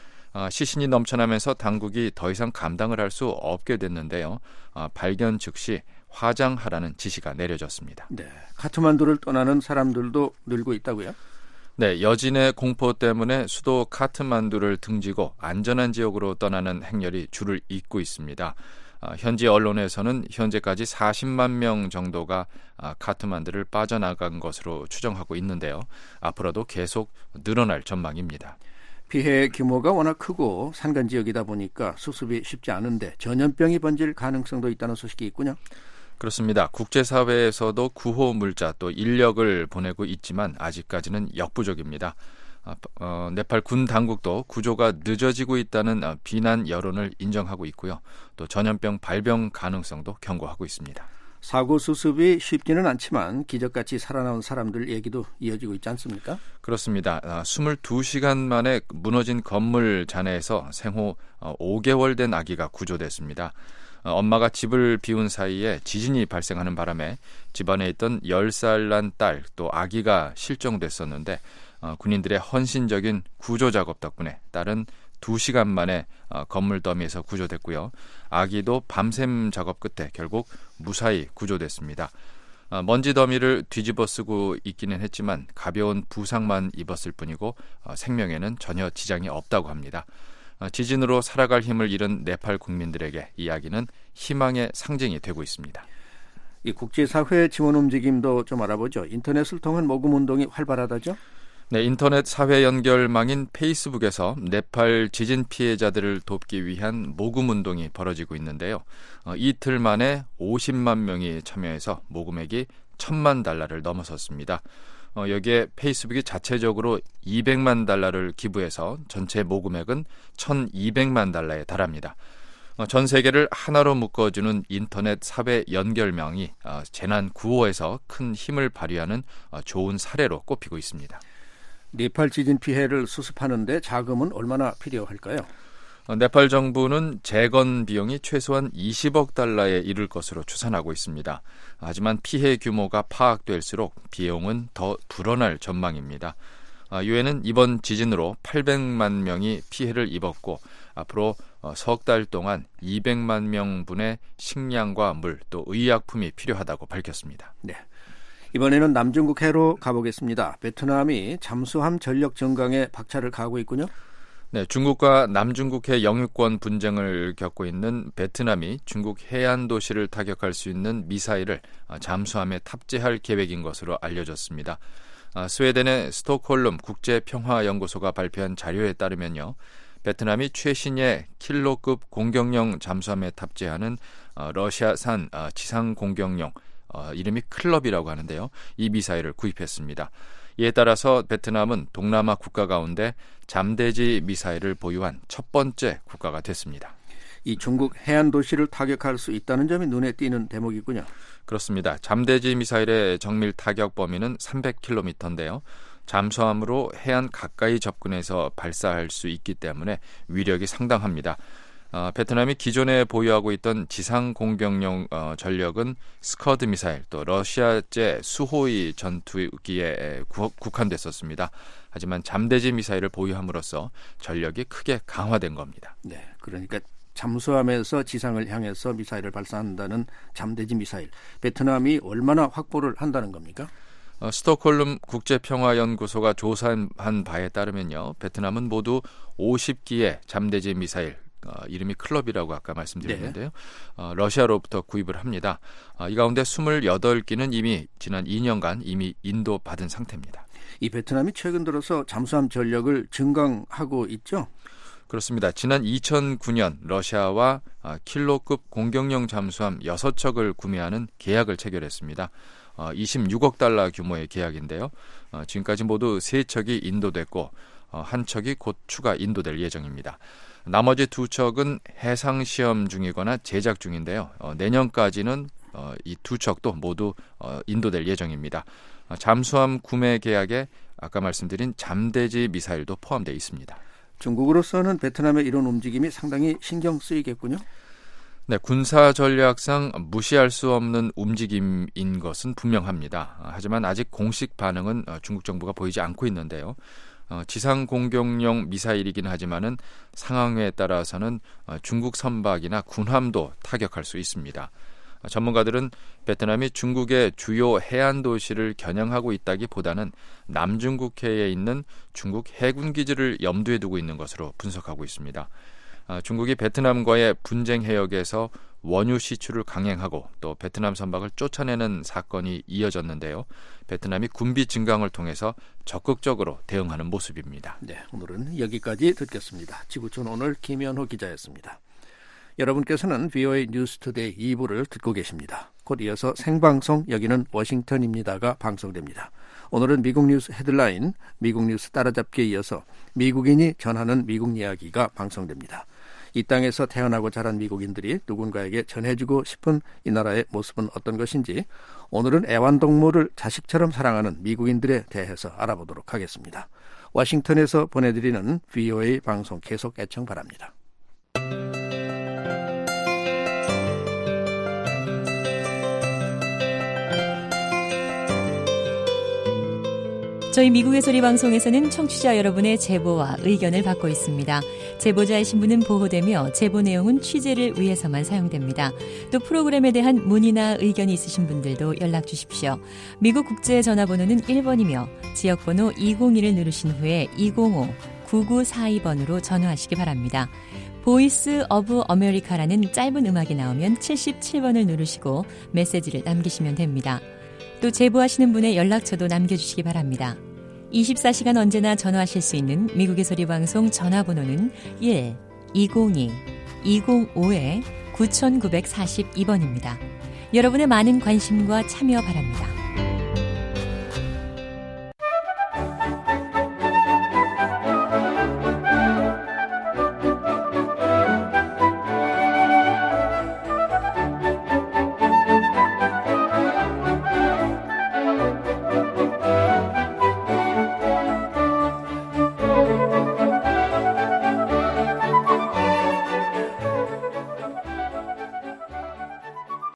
J: 시신이 넘쳐나면서 당국이 더 이상 감당을 할 수 없게 됐는데요. 발견 즉시 화장하라는 지시가 내려졌습니다.
D: 네, 카트만두를 떠나는 사람들도 늘고 있다고요?
J: 네, 여진의 공포 때문에 수도 카트만두를 등지고 안전한 지역으로 떠나는 행렬이 줄을 잇고 있습니다. 현지 언론에서는 현재까지 사십만 명 정도가 카트만두를 빠져나간 것으로 추정하고 있는데요. 앞으로도 계속 늘어날 전망입니다.
D: 피해 규모가 워낙 크고 산간 지역이다 보니까 수습이 쉽지 않은데 전염병이 번질 가능성도 있다는 소식이 있군요.
J: 그렇습니다. 국제사회에서도 구호 물자 또 인력을 보내고 있지만 아직까지는 역부족입니다. 어, 네팔 군 당국도 구조가 늦어지고 있다는 비난 여론을 인정하고 있고요. 또 전염병 발병 가능성도 경고하고 있습니다.
D: 사고 수습이 쉽지는 않지만 기적같이 살아나온 사람들 얘기도 이어지고 있지 않습니까?
J: 그렇습니다. 이십이 시간 만에 무너진 건물 잔해에서 생후 오 개월 된 아기가 구조됐습니다. 엄마가 집을 비운 사이에 지진이 발생하는 바람에 집안에 있던 열 살 난 딸 또 아기가 실종됐었는데 군인들의 헌신적인 구조 작업 덕분에 딸은 두 시간 만에 건물 더미에서 구조됐고요. 아기도 밤샘 작업 끝에 결국 무사히 구조됐습니다. 먼지 더미를 뒤집어 쓰고 있기는 했지만 가벼운 부상만 입었을 뿐이고 생명에는 전혀 지장이 없다고 합니다. 지진으로 살아갈 힘을 잃은 네팔 국민들에게 이 이야기는 희망의 상징이 되고 있습니다.
D: 이 국제사회 지원 움직임도 좀 알아보죠. 인터넷을 통한 모금 운동이 활발하다죠?
J: 네, 인터넷 사회 연결망인 페이스북에서 네팔 지진 피해자들을 돕기 위한 모금 운동이 벌어지고 있는데요. 어, 이틀 만에 오십만 명이 참여해서 모금액이 천만 달러를 넘어섰습니다. 어, 여기에 페이스북이 자체적으로 이백만 달러를 기부해서 전체 모금액은 천이백만 달러에 달합니다. 어, 전 세계를 하나로 묶어주는 인터넷 사회 연결망이 어, 재난 구호에서 큰 힘을 발휘하는 어, 좋은 사례로 꼽히고 있습니다.
D: 네팔 지진 피해를 수습하는데 자금은 얼마나 필요할까요?
J: 어, 네팔 정부는 재건 비용이 최소한 이십억 달러에 이를 것으로 추산하고 있습니다. 하지만 피해 규모가 파악될수록 비용은 더 불어날 전망입니다. 유엔은 이번 지진으로 팔백만 명이 피해를 입었고 앞으로 석 달 동안 이백만 명분의 식량과 물 또 의약품이 필요하다고 밝혔습니다.
D: 네. 이번에는 남중국 해로 가보겠습니다. 베트남이 잠수함 전력 증강에 박차를 가하고 있군요.
J: 네, 중국과 남중국해 영유권 분쟁을 겪고 있는 베트남이 중국 해안 도시를 타격할 수 있는 미사일을 잠수함에 탑재할 계획인 것으로 알려졌습니다. 스웨덴의 스톡홀름 국제평화연구소가 발표한 자료에 따르면요, 베트남이 최신의 킬로급 공격용 잠수함에 탑재하는 러시아산 지상 공격용 이름이 클럽이라고 하는데요, 이 미사일을 구입했습니다. 이에 따라서 베트남은 동남아 국가 가운데 잠대지 미사일을 보유한 첫 번째 국가가 됐습니다.
D: 이 중국 해안 도시를 타격할 수 있다는 점이 눈에 띄는 대목이군요.
J: 그렇습니다. 잠대지 미사일의 정밀 타격 범위는 삼백 킬로미터인데요. 잠수함으로 해안 가까이 접근해서 발사할 수 있기 때문에 위력이 상당합니다. 어, 베트남이 기존에 보유하고 있던 지상 공격용 어, 전력은 스커드 미사일, 또 러시아제 수호이 전투기에 구, 국한됐었습니다. 하지만 잠대지 미사일을 보유함으로써 전력이 크게 강화된 겁니다.
D: 네, 그러니까 잠수함에서 지상을 향해서 미사일을 발사한다는 잠대지 미사일, 베트남이 얼마나 확보를 한다는 겁니까?
J: 어, 스톡홀름 국제평화연구소가 조사한 바에 따르면요, 베트남은 모두 오십 기의 잠대지 미사일, 어, 이름이 클럽이라고 아까 말씀드렸는데요. 네. 어, 러시아로부터 구입을 합니다. 어, 이 가운데 이십팔 기는 이미 지난 이 년간 이미 인도 받은 상태입니다.
D: 이 베트남이 최근 들어서 잠수함 전력을 증강하고 있죠?
J: 그렇습니다. 지난 이천구 년 러시아와 어, 킬로급 공격용 잠수함 여섯 척을 구매하는 계약을 체결했습니다. 어, 이십육억 달러 규모의 계약인데요. 어, 지금까지 모두 세 척이 인도됐고 어, 한 척이 곧 추가 인도될 예정입니다. 나머지 두 척은 해상 시험 중이거나 제작 중인데요. 어, 내년까지는 어, 이 두 척도 모두 어, 인도될 예정입니다. 어, 잠수함 구매 계약에 아까 말씀드린 잠대지 미사일도 포함되어 있습니다.
D: 중국으로서는 베트남의 이런 움직임이 상당히 신경 쓰이겠군요.
J: 네, 군사 전략상 무시할 수 없는 움직임인 것은 분명합니다. 하지만 아직 공식 반응은 중국 정부가 보이지 않고 있는데요. 어, 지상 공격용 미사일이긴 하지만은 상황에 따라서는 어, 중국 선박이나 군함도 타격할 수 있습니다. 어, 전문가들은 베트남이 중국의 주요 해안 도시를 겨냥하고 있다기보다는 남중국해에 있는 중국 해군 기지를 염두에 두고 있는 것으로 분석하고 있습니다. 어, 중국이 베트남과의 분쟁 해역에서 원유 시출을 강행하고 또 베트남 선박을 쫓아내는 사건이 이어졌는데요. 베트남이 군비 증강을 통해서 적극적으로 대응하는 모습입니다.
D: 네, 오늘은 여기까지 듣겠습니다. 지구촌 오늘 김현호 기자였습니다. 여러분께서는 브이오에이 뉴스투데이 이 부를 듣고 계십니다. 곧 이어서 생방송 여기는 워싱턴입니다가 방송됩니다. 오늘은 미국 뉴스 헤드라인, 미국 뉴스 따라잡기에 이어서 미국인이 전하는 미국 이야기가 방송됩니다. 이 땅에서 태어나고 자란 미국인들이 누군가에게 전해주고 싶은 이 나라의 모습은 어떤 것인지 오늘은 애완동물을 자식처럼 사랑하는 미국인들에 대해서 알아보도록 하겠습니다. 워싱턴에서 보내드리는 브이오에이 방송 계속 애청 바랍니다.
E: 저희 미국의 소리 방송에서는 청취자 여러분의 제보와 의견을 받고 있습니다. 제보자의 신분은 보호되며 제보 내용은 취재를 위해서만 사용됩니다. 또 프로그램에 대한 문의나 의견이 있으신 분들도 연락 주십시오. 미국 국제 전화번호는 일 번이며 지역번호 이공일을 누르신 후에 이공오 구구사이 번으로 전화하시기 바랍니다. 보이스 오브 아메리카라는 짧은 음악이 나오면 칠십칠 번을 누르시고 메시지를 남기시면 됩니다. 또 제보하시는 분의 연락처도 남겨주시기 바랍니다. 이십사 시간 언제나 전화하실 수 있는 미국의 소리 방송 전화번호는 일 이공이 이공오 구구사이 번입니다. 여러분의 많은 관심과 참여 바랍니다.